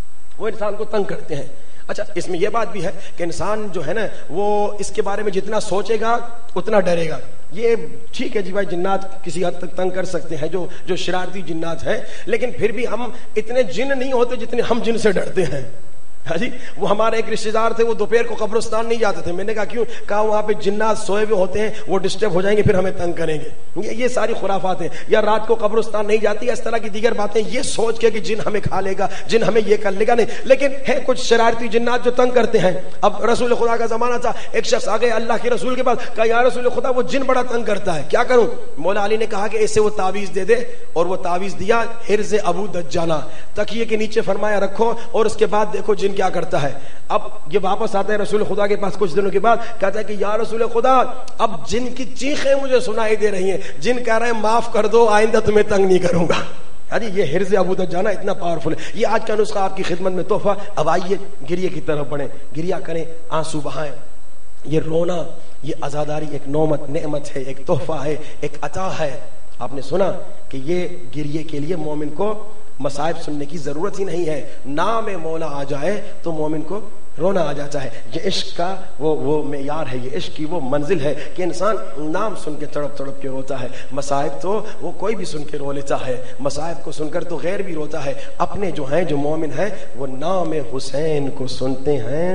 وہ انسان کو تنگ کرتے ہیں۔ اچھا اس میں یہ بات بھی ہے کہ انسان جو ہے نا وہ اس کے بارے میں جتنا سوچے گا اتنا ڈرے گا۔ یہ ٹھیک ہے جی بھائی، جنات کسی حد تک تنگ کر سکتے ہیں جو شرارتی جنات ہیں، لیکن پھر بھی ہم اتنے جن نہیں ہوتے جتنے ہم جن سے ڈرتے ہیں۔ ہاں جی، وہ ہمارے ایک رشتے دار تھے، وہ دوپہر کو قبرستان نہیں جاتے تھے۔ میں نے کہا کیوں؟ کہا وہاں پہ جنات سوئے ہوئے ہوتے ہیں، وہ ڈسٹرب ہو جائیں گے، پھر ہمیں تنگ کریں گے۔ یہ ساری خرافات ہیں۔ یا رات کو قبرستان نہیں جاتی، اس طرح کی دیگر باتیں، یہ سوچ کے کہ جن ہمیں کھا لے گا، جن ہمیں یہ کر لے گا، نہیں۔ لیکن ہے کچھ شرارتی جنات جو تنگ کرتے ہیں۔ اب رسول خدا کا زمانہ تھا، ایک شخص آ گئے اللہ کے رسول کے پاس، کہا یا رسول خدا وہ جن بڑا تنگ کرتا ہے، کیا کروں؟ مولا علی نے کہا کہ اسے وہ تعویذ دے دے، اور وہ تعویذ دیا حرز ابو دجانہ، تکیے کے نیچے فرمایا رکھو، اور اس کے بعد دیکھو جن کیا کرتا ہے۔ اب یہ واپس آتا ہے رسول خدا کے پاس کچھ دنوں کے بعد، کہتا ہے کہ یا رسول خدا اب جن کی چیخیں مجھے سنائی دے رہی ہیں، جن کہہ رہے ہیں معاف کر دو، آئندہ تمہیں تنگ نہیں کروں گا۔ ہاں جی، یہ حرز ابو دجانہ اتنا پاورفل ہے۔ یہ آج کا نسخہ آپ کی خدمت میں تحفہ۔ اب آئیے گریے کی طرف بڑھیں، گریا کریں، آنسو بہائیں۔ یہ رونا، یہ عزاداری ایک نعمت ہے، ایک تحفہ ہے، ایک عطا ہے۔ آپ نے سنا کہ یہ گریے کے لیے مومن کو مصائب سننے کی ضرورت ہی نہیں ہے، نام مولا آ جائے تو مومن کو رونا آ جاتا ہے۔ یہ عشق کا وہ معیار ہے، یہ عشق کی وہ منزل ہے کہ انسان نام سن کے تڑپ تڑپ کے روتا ہے۔ مصائب تو وہ کوئی بھی سن کے رو لیتا ہے، مصائب کو سن کر تو غیر بھی روتا ہے۔ اپنے جو ہیں، جو مومن ہیں، وہ نام حسین کو سنتے ہیں،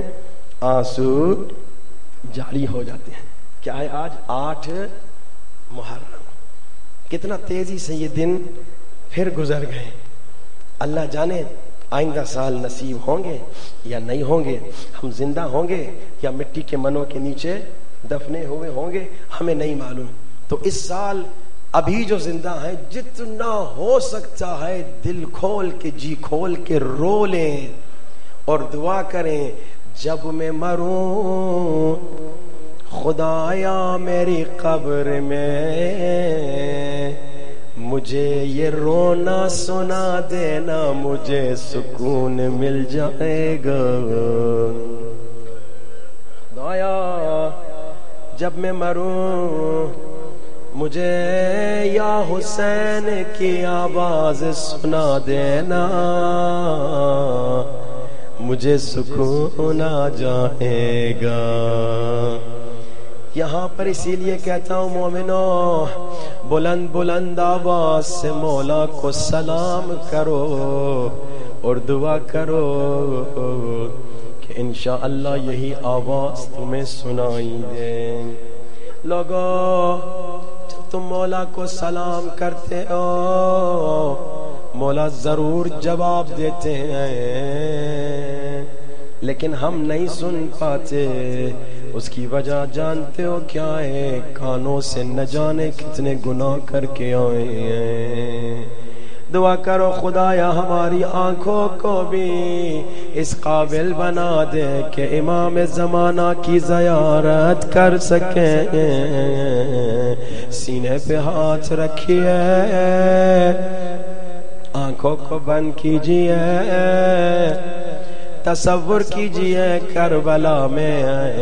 آنسو جاری ہو جاتے ہیں۔ کیا ہے آج 8 محرم، کتنا تیزی سے یہ دن پھر گزر گئے۔ اللہ جانے آئندہ سال نصیب ہوں گے یا نہیں ہوں گے، ہم زندہ ہوں گے یا مٹی کے منوں کے نیچے دفنے ہوئے ہوں گے، ہمیں نہیں معلوم۔ تو اس سال ابھی جو زندہ ہیں، جتنا ہو سکتا ہے دل کھول کے، جی کھول کے رو لیں اور دعا کریں، جب میں مروں خدایا میری قبر میں مجھے یہ رونا سنا دینا، مجھے سکون مل جائے گا۔ خدایا جب میں مروں مجھے یا حسین کی آواز سنا دینا، مجھے سکون آ جائے گا۔ یہاں پر اسی لیے کہتا ہوں مومنو، بلند بلند آواز سے مولا کو سلام کرو اور دعا کرو کہ انشاءاللہ یہی آواز تمہیں سنائی دے۔ لوگو جب تم مولا کو سلام کرتے ہو مولا ضرور جواب دیتے ہیں، لیکن ہم نہیں سن پاتے۔ اس کی وجہ جانتے ہو کیا ہے؟ کانوں سے نہ جانے کتنے گناہ کر کے آئے ہیں۔ دعا کرو خدایا ہماری آنکھوں کو بھی اس قابل بنا دے کہ امام زمانہ کی زیارت کر سکیں۔ سینے پہ ہاتھ رکھیے، آنکھوں کو بند کیجیے، تصور کیجیے کربلا میں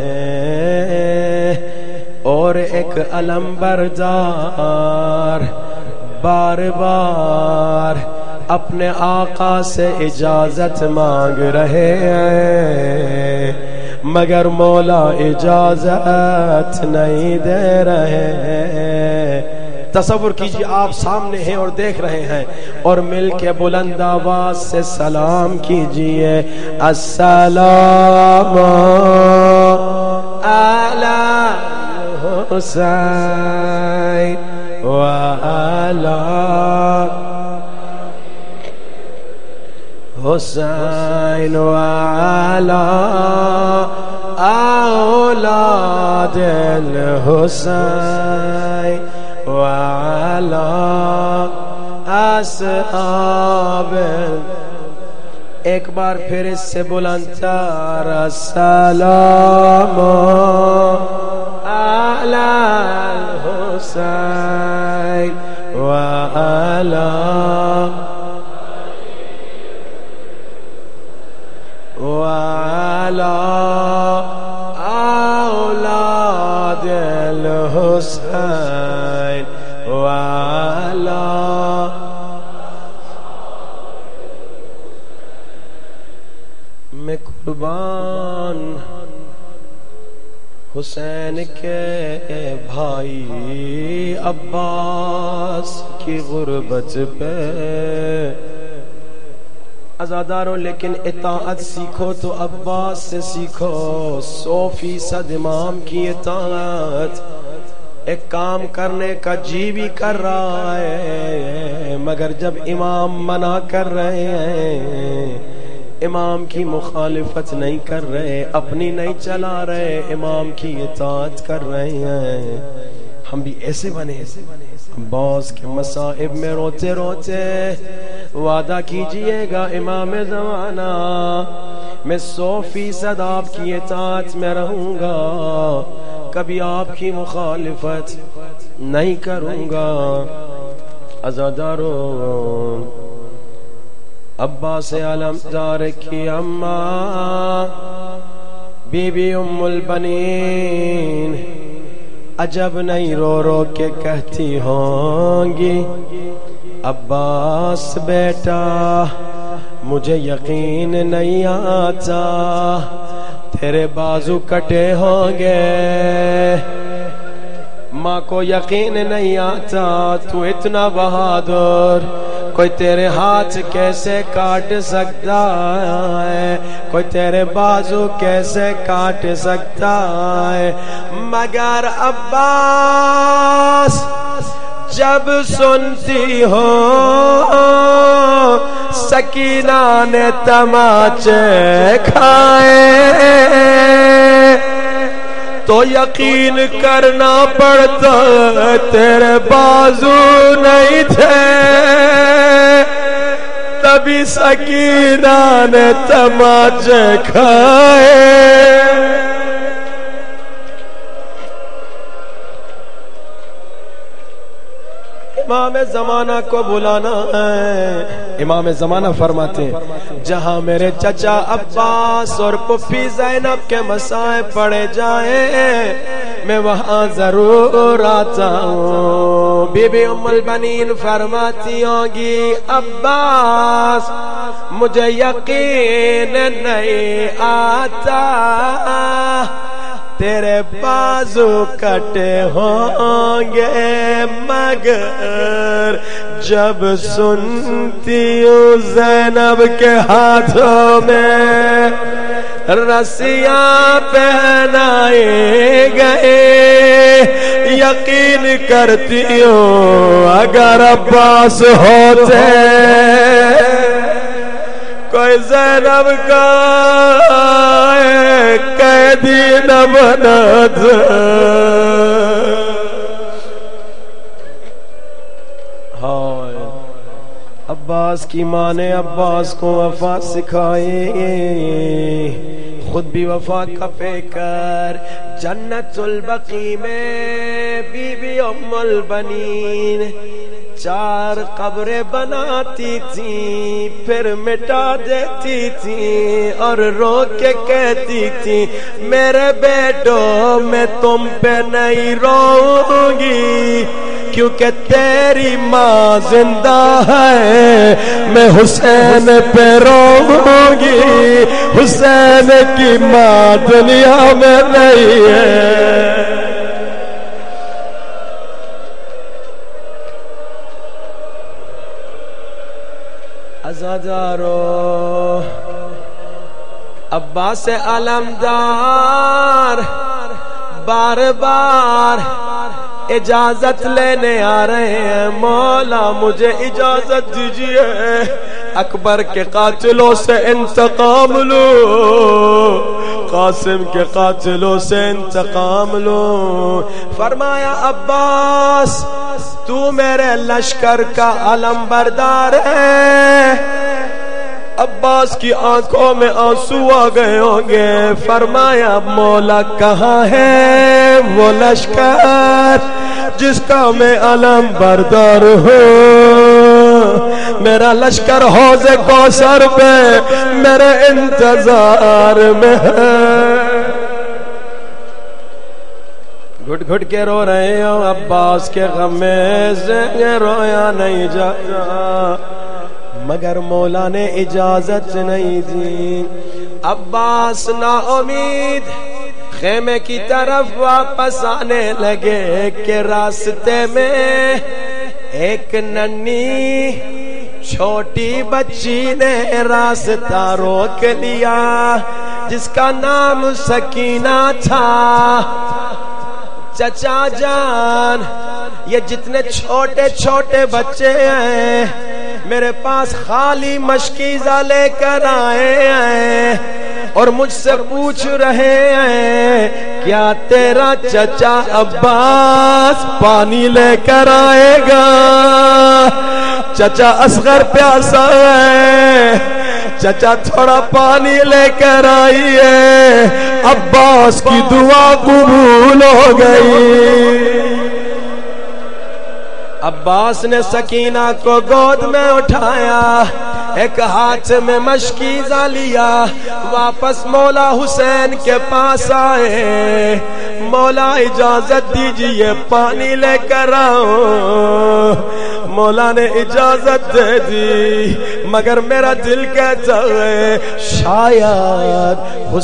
اور ایک علم بردار بار بار اپنے آقا سے اجازت مانگ رہے ہیں مگر مولا اجازت نہیں دے رہے ہیں۔ تصور کیجیے آپ سامنے ہیں اور دیکھ رہے ہیں، اور مل کے بلند آواز سے سلام کیجیے، السلام علی حسین وعلی حسین وعلی اولاد الحسین وعلی اصحاب۔ ایک بار پھر اس سے بلند تر، السلام علی الحسین وعلی اولاد الحسین وعلی۔ میں قربان حسین کے بھائی عباس کی غربت پہ عزاداروں، لیکن اطاعت سیکھو تو عباس سے سیکھو۔ 100% امام کی اطاعت۔ ایک کام کرنے کا جی بھی کر رہا ہے مگر جب امام منع کر رہے ہیں، امام کی مخالفت نہیں کر رہے، اپنی نہیں چلا رہے، امام کی اطاعت کر رہے ہیں، ہم بھی ایسے بنے۔ عباس کے مصائب میں روتے روتے وعدہ کیجئے گا امام زمانہ میں 100% آپ کی اطاعت میں رہوں گا، کبھی آپ کی مخالفت نہیں کروں گا۔ عزاداروں، عباس علمدار کی اماں بی بی ام البنین عجب نہیں رو رو کے کہتی ہوں گی، عباس بیٹا مجھے یقین نہیں آتا تیرے بازو کٹے ہوں گے، ماں کو یقین نہیں آتا تو اتنا بہادر، کوئی تیرے ہاتھ کیسے کاٹ سکتا ہے، کوئی تیرے بازو کیسے کاٹ سکتا ہے، مگر عباس جب سنتی ہو سکینہ نے تماچے کھائے تو یقین کرنا پڑتا تیرے بازو نہیں تھے، تبھی سکینہ نے تماچے کھائے۔ امام زمانہ کو بلانا ہے۔ امام زمانہ فرماتے ہیں جہاں میرے چچا عباس اور پھوپھی زینب کے مسائب پڑے جائیں میں وہاں ضرور آتا ہوں، بی بی ام البنین فرماتی ہوں گی عباس مجھے یقین نہیں آتا تیرے بازو کٹے ہوں گے مگر جب سنتی ہوں زینب کے ہاتھوں میں رسیاں پہنائے گئے یقین کرتی ہوں اگر عباس ہوتے کوئی زینب کا قیدی نہ بناتا عباس کی ماں نے عباس کو وفا سکھائی خود بھی وفا کا پیکر جنت البقیع میں بی بی ام البنین 4 قبریں بناتی تھی پھر مٹا دیتی تھی اور رو کے کہتی تھی میرے بیٹوں میں تم پہ نہیں روؤں گی کیونکہ تیری ماں زندہ ہے میں حسین پہ روؤں گی حسین کی ماں دنیا میں نہیں ہے عزادارو عباس علمدار بار بار اجازت لینے آ رہے ہیں مولا مجھے اجازت دیجیے اکبر کے قاتلوں سے انتقام لو قاسم کے قاتلوں سے انتقام لو فرمایا عباس تو میرے لشکر کا علم بردار ہے عباس کی آنکھوں میں آنسو آ گئے ہوں گے فرمایا مولا کہاں ہے وہ لشکر جس کا میں علم بردار ہوں میرا لشکر حوض کوثر پہ میرے انتظار میں ہے گھٹ گھٹ کے رو رہے ہو عباس کے غم میں سے رویا نہیں جاتا مگر مولا نے اجازت نہیں دی عباس نا امید خیمے کی طرف واپس آنے لگے کہ راستے میں ایک ننھی چھوٹی بچی نے راستہ روک لیا جس کا نام سکینہ تھا چچا جان یہ جتنے چھوٹے چھوٹے بچے ہیں میرے پاس خالی مشکیزہ لے کر آئے ہیں اور مجھ سے پوچھ رہے ہیں کیا تیرا چچا عباس پانی لے کر آئے گا چچا اصغر پیاسا ہے چچا تھوڑا پانی لے کر آئیے عباس کی دعا قبول ہو گئی عباس نے سکینہ کو گود میں اٹھایا ایک ہاتھ میں مشکیزہ لیا واپس مولا حسین کے پاس آئے مولا اجازت دیجئے پانی لے کر آؤں مولا نے اجازت دے دی مگر میرا دل کہتا ہے شاید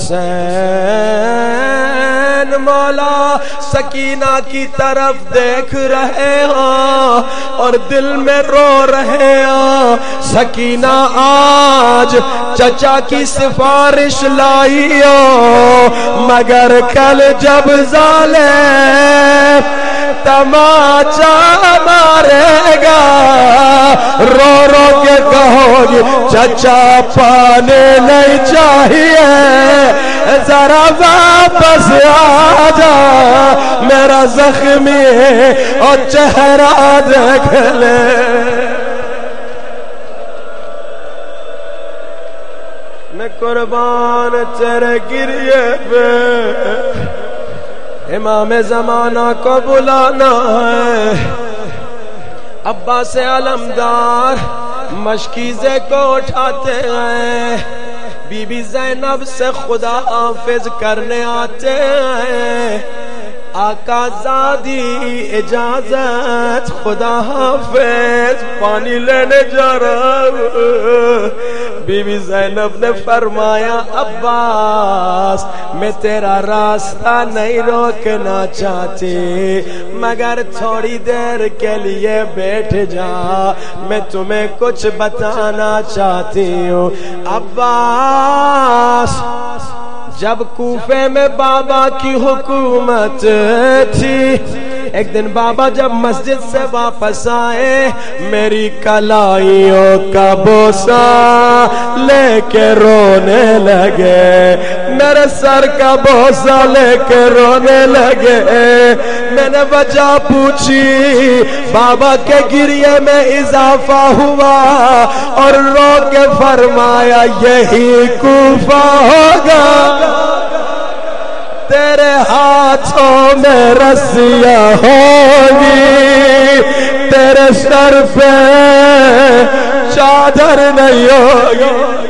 حسین مولا سکینہ کی طرف دیکھ رہے ہو اور دل میں رو رہے ہو سکینہ آج چچا کی سفارش لائی ہو مگر کل جب ظالم تماچا مارے گا رو رو کے کہو گی چچا پانے نہیں چاہیے ذرا واپس آ جا میرا زخمی اور چہرہ دیکھ لے میں قربان تیرے گریے پہ امام زمانہ کو بلانا ہے عباس علمدار مشکیزے کو اٹھاتے ہیں بی بی زینب سے خدا حافظ کرنے آتے ہیں آقا زادی اجازت، خدا حافظ، پانی لینے جا رہا ہوں۔ بی بی زینب نے فرمایا عباس میں تیرا راستہ نہیں روکنا چاہتی، مگر تھوڑی دیر کے لیے بیٹھ جا، میں تمہیں کچھ بتانا چاہتی ہوں۔ عباس جب کوفے میں بابا کی حکومت تھی، ایک دن بابا جب مسجد سے واپس آئے، میری کلائیوں کا بوسہ لے کے رونے لگے، میرے سر کا بوسہ لے کے رونے لگے۔ میں نے وجہ پوچھی، بابا کے گریے میں اضافہ ہوا اور رو کے فرمایا یہی کوفہ ہوگا، تیرے ہاتھوں میں رسیاں ہوگی، تیرے سر پہ چادر نہیں ہوگی۔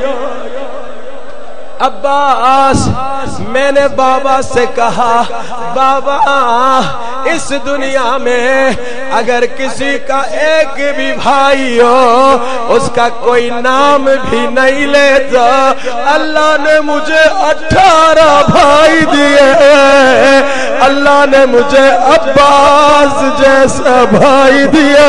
عباس میں نے بابا سے کہا، بابا اس دنیا میں اگر کسی کا ایک بھی بھائی ہو، اس کا کوئی نام بھی نہیں لیتا، اللہ نے مجھے 18 بھائی دیے، اللہ نے مجھے عباس جیسا بھائی دیا۔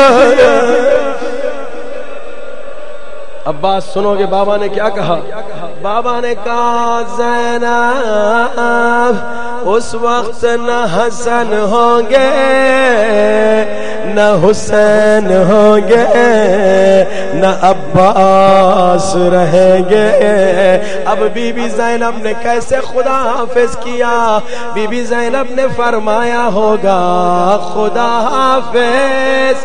عباس سنو گے بابا نے کیا کہا؟ بابا نے کہا زینب اس وقت نہ حسن ہوں گے نہ حسین ہوں گے نہ عباس رہیں گے۔ اب بی بی زینب نے کیسے خدا حافظ کیا؟ بی بی زینب نے فرمایا ہوگا خدا حافظ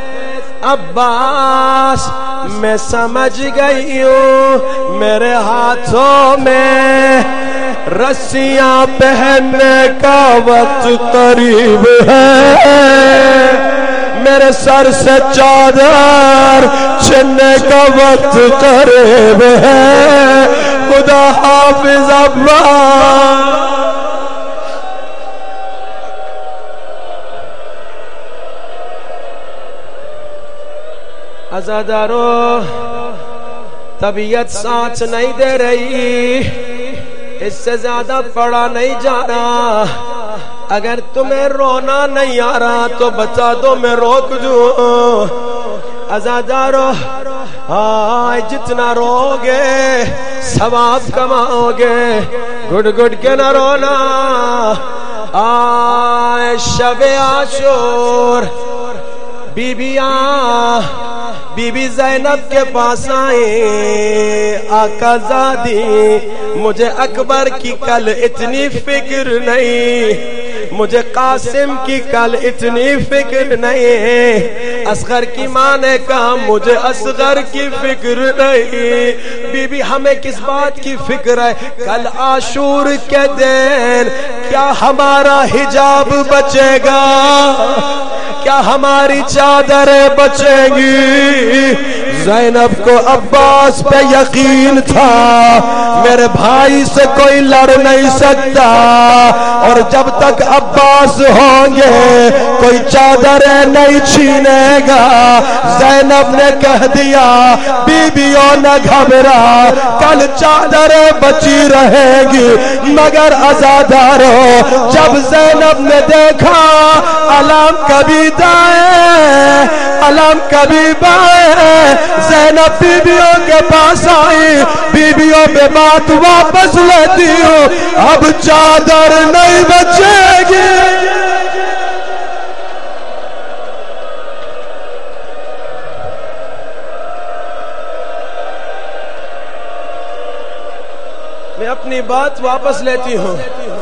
عباس، میں سمجھ گئی ہوں میرے ہاتھوں میں رسیاں پہننے کا وقت قریب ہے، میرے سر سے چادر چھننے کا وقت قریب ہے، خدا حافظ عباس۔ عزادارو طبیعت ساتھ نہیں دے رہی، اس سے زیادہ پڑا نہیں جانا، اگر تمہیں رونا نہیں آ رہا تو بتا دو میں روک دوں۔ عزادارو جتنا رو گے ثواب کماؤ گے، گڑ گڑ کے نہ رونا۔ شب عاشور بی بی زینب کے پاس آئے، آقا زادی مجھے اکبر کی کل اتنی فکر نہیں، مجھے قاسم کی کل اتنی فکر نہیں، اصغر کی ماں نے کہا مجھے اصغر کی فکر نہیں۔ بی بی ہمیں کس بات کی فکر ہے؟ کل عاشور کے دن کیا ہمارا حجاب بچے گا؟ کیا ہماری چادریں بچیں گی؟ زینب کو عباس پہ یقین تھا میرے بھائی سے کوئی لڑ نہیں سکتا، اور جب تک عباس ہوں گے کوئی چادریں نہیں چھینے گا۔ زینب نے کہہ دیا بیویوں نہ گھبرا، کل چادریں بچی رہے گی، مگر عزادارو جب زینب نے دیکھا علم کبھی دائیں علم کبھی بائیں، زینب بیویوں کے پاس آئی، بیویوں پہ بات واپس لیتی ہوں، اب چادر نہیں بچے گی۔ میں اپنی بات واپس لیتی ہوں،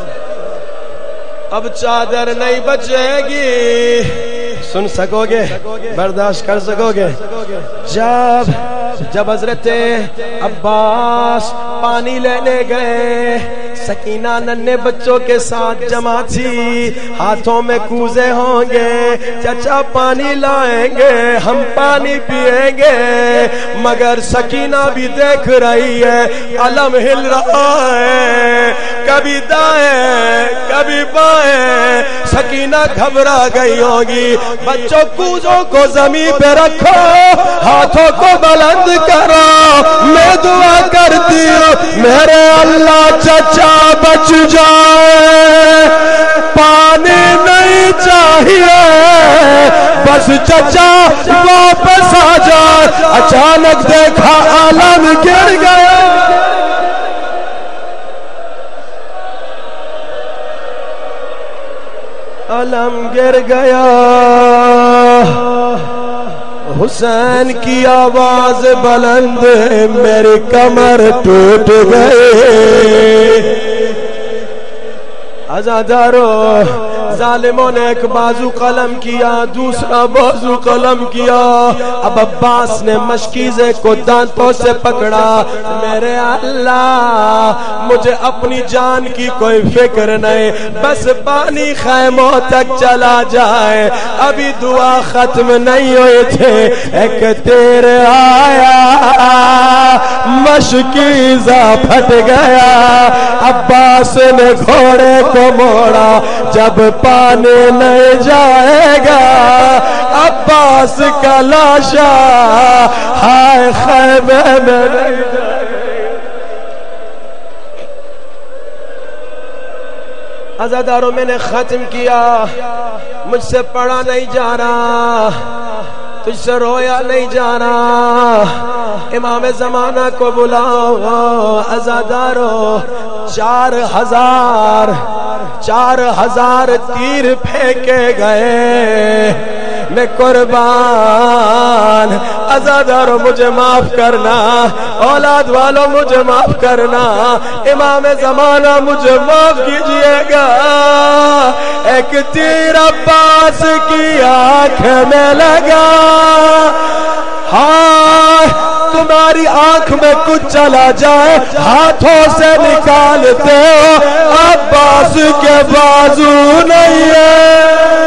اب چادر نہیں بچے گی۔ سن سکو گے؟ برداشت کر سکو گے؟ جب حضرت عباس پانی لینے گئے، سکینہ ننھے بچوں کے ساتھ جمع تھی، ہاتھوں میں کوزے ہوں گے، چچا پانی لائیں گے، ہم پانی پیئیں گے، مگر سکینہ بھی دیکھ رہی ہے، علم ہل رہا ہے، کبھی دائیں کبھی بائیں، سکینہ گھبرا گئی ہوگی۔ بچوں کوزوں کو زمین پہ رکھو، ہاتھوں کو بلند کرو، میں دعا کرتی ہوں میرے اللہ چچا بچ جائے، پانی نہیں چاہیے، بس چچا واپس آ جائے۔ اچانک دیکھا عالم گر گیا، عالم گر گیا، حسین کی آواز بلند، میری کمر ٹوٹ گئی۔ عزادارو، ظالموں نے ایک بازو قلم کیا، دوسرا بازو قلم کیا، اب عباس نے مشکیزے کو دانتوں سے پکڑا، میرے اللہ مجھے اپنی جان کی کوئی فکر نہیں، بس پانی خیموں تک چلا جائے۔ ابھی دعا ختم نہیں ہوئی تھے، ایک تیر آیا، مشکیزہ پھٹ گیا، عباس نے گھوڑے کو موڑا، جب پانی نہیں جائے گا عباس کا لاشا ہائے خیمے میں نہیں جائے گا۔ عزاداروں، میں نے ختم کیا، مجھ سے پڑھا نہیں جا رہا، تجھ سے رویا نہیں جا رہا، امام زمانہ کو بلاؤ۔ عزادارو، 4,000 تیر پھینکے گئے، میں قربان۔ عزادارو مجھے معاف کرنا، اولاد والوں مجھے معاف کرنا، امام زمانہ مجھے معاف کیجئے گا۔ ایک تیر عباس کی آنکھ میں لگا، ہائے تمہاری آنکھ میں کچھ چلا جائے ہاتھوں سے نکالتے ہو، عباس کے بازو نہیں ہے۔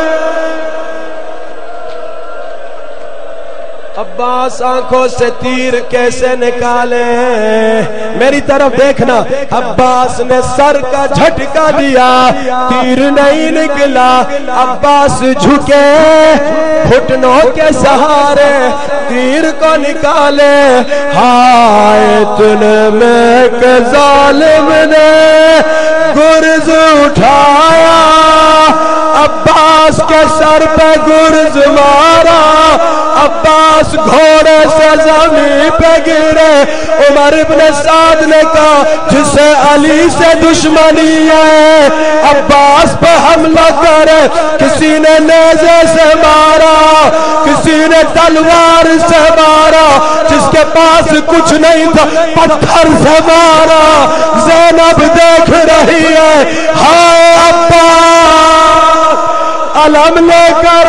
عباس آنکھوں سے تیر کیسے نکالے؟ میری طرف دیکھنا، عباس نے سر کا جھٹکا دیا، تیر نہیں نکلا، عباس جھکے گھٹنوں کے سہارے تیر کو نکالے، ہائے تن میں ایک ظالم نے گرز اٹھایا، عباس کے سر پہ گرز مارا، عباس گھوڑے سے زمین پہ گرے۔ عمر ابن سعد نے کہا جسے علی سے دشمنی ہے عباس پہ حملہ کرے، کسی نے نیزے سے مارا، کسی نے تلوار سے مارا، جس کے پاس کچھ نہیں تھا پتھر سے مارا۔ زینب دیکھ رہی ہے، ہائے عباس علم لے کر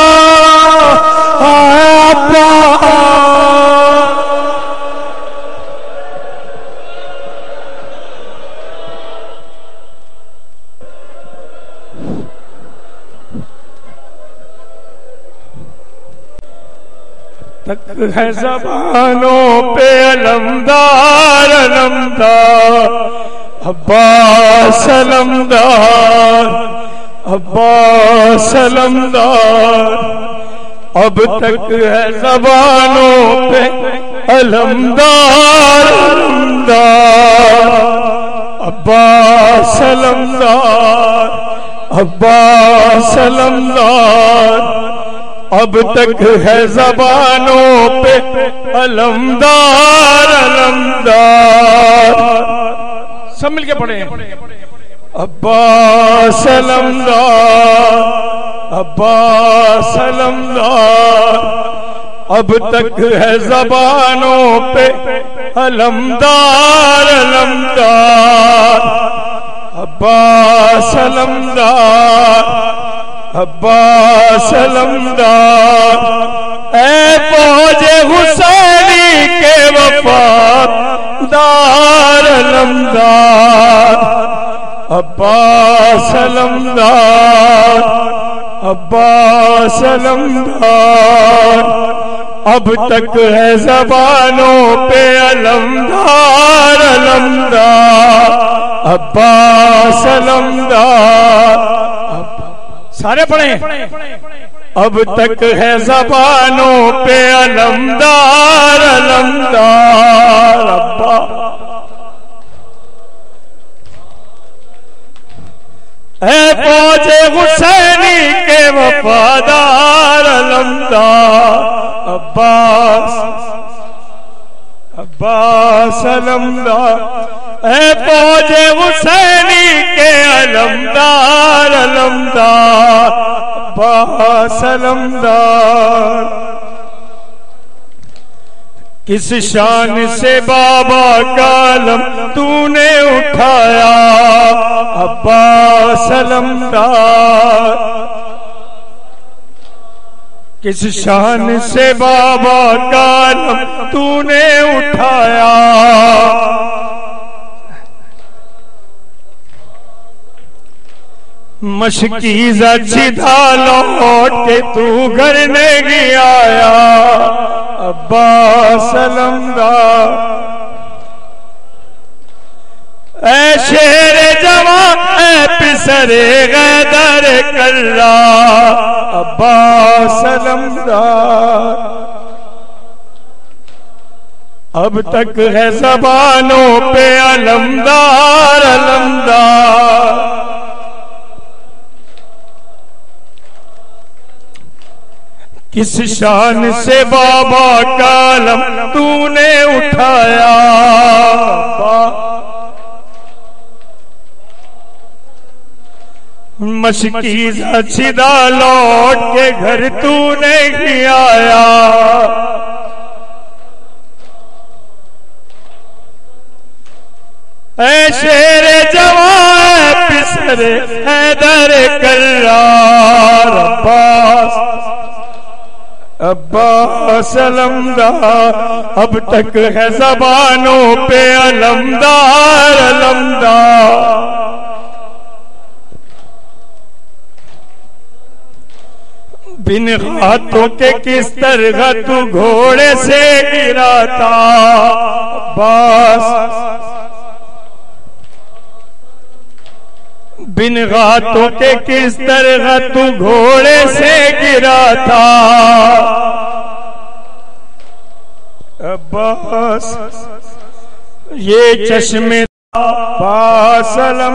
ہائے عباس۔ تک ہے زبانوں پہ علمدار علمدار عباس علمدار عباس علمدار، اب تک ہے زبانوں پہ علمدار علمدار عباس علمدار عباس علمدار، اب تک ہے زبانوں پہ علمدار علمدار۔ سب مل کے پڑھیں، عباس علمدار عباس علمدار، اب تک ہے زبانوں پہ علمدار علمدار عباس علمدار عباس علمدار، اے فوج حسینی کے وفادار علمدار۔ عباس علمدار عباس علمدار اب تک ہے زبانوں پہ علمدار علمدار عباس علمدار سارے پڑھیں اب تک ہے زبانوں پہ علمدار علمدار اے فوج حسینی کے وفادار علمدار عباس عباس علمدار اے فوج حسینی کے علمدار علمدار عباس علمدار کس شان سے بابا کا علم تو نے اٹھایا عباس علمدار کس شان سے بابا کا علم تو نے اٹھایا مشکیزہ چھدا لوٹ کے تو گھر نہیں آیا عباس علمدار اے شیر جوان اے پسر غیدر کرا عباس علمدار اب تک ہے زبانوں پہ علمدار علمدار کس شان سے بابا کا علم تو نے اٹھایا مشکیزہ چھدا لوٹ کے گھر تو نہیں آیا اے شیر جوان پسر حیدر کرار عباس عباس علمدار اب تک ہے زبانوں پہ علمدار علمدار بن ہاتھوں کے کس طرح تو گھوڑے سے گرا تھا عباس بن ہاتھوں کے کس طرح تو گھوڑے سے گرا تھا عباس یہ چشمے عباس علم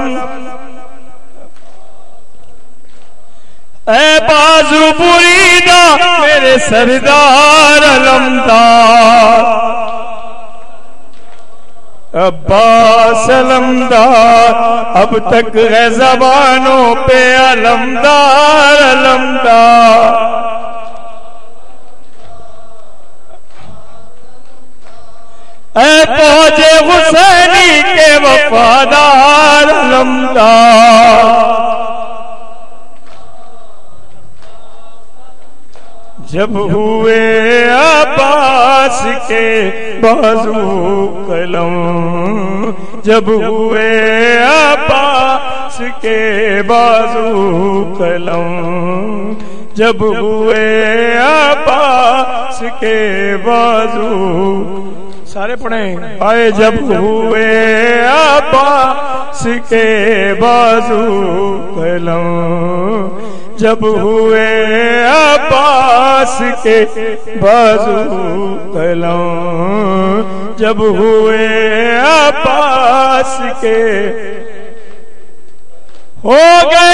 اے بازو بریدہ میرے سردار علمدار عباس علمدار اب تک ہے زبانوں پہ علمدار علمدار اے فوج حسینی کے وفادار علمدار جب ہوئے عباس کے بازو قلم جب ہوئے عباس کے بازو قلم جب ہوئے عباس کے بازو سارے پڑھیں آئے جب ہوئے عباس کے بازو قلم جب ہوئے عباس کے بازو قلم جب ہوئے عباس کے ہو گئے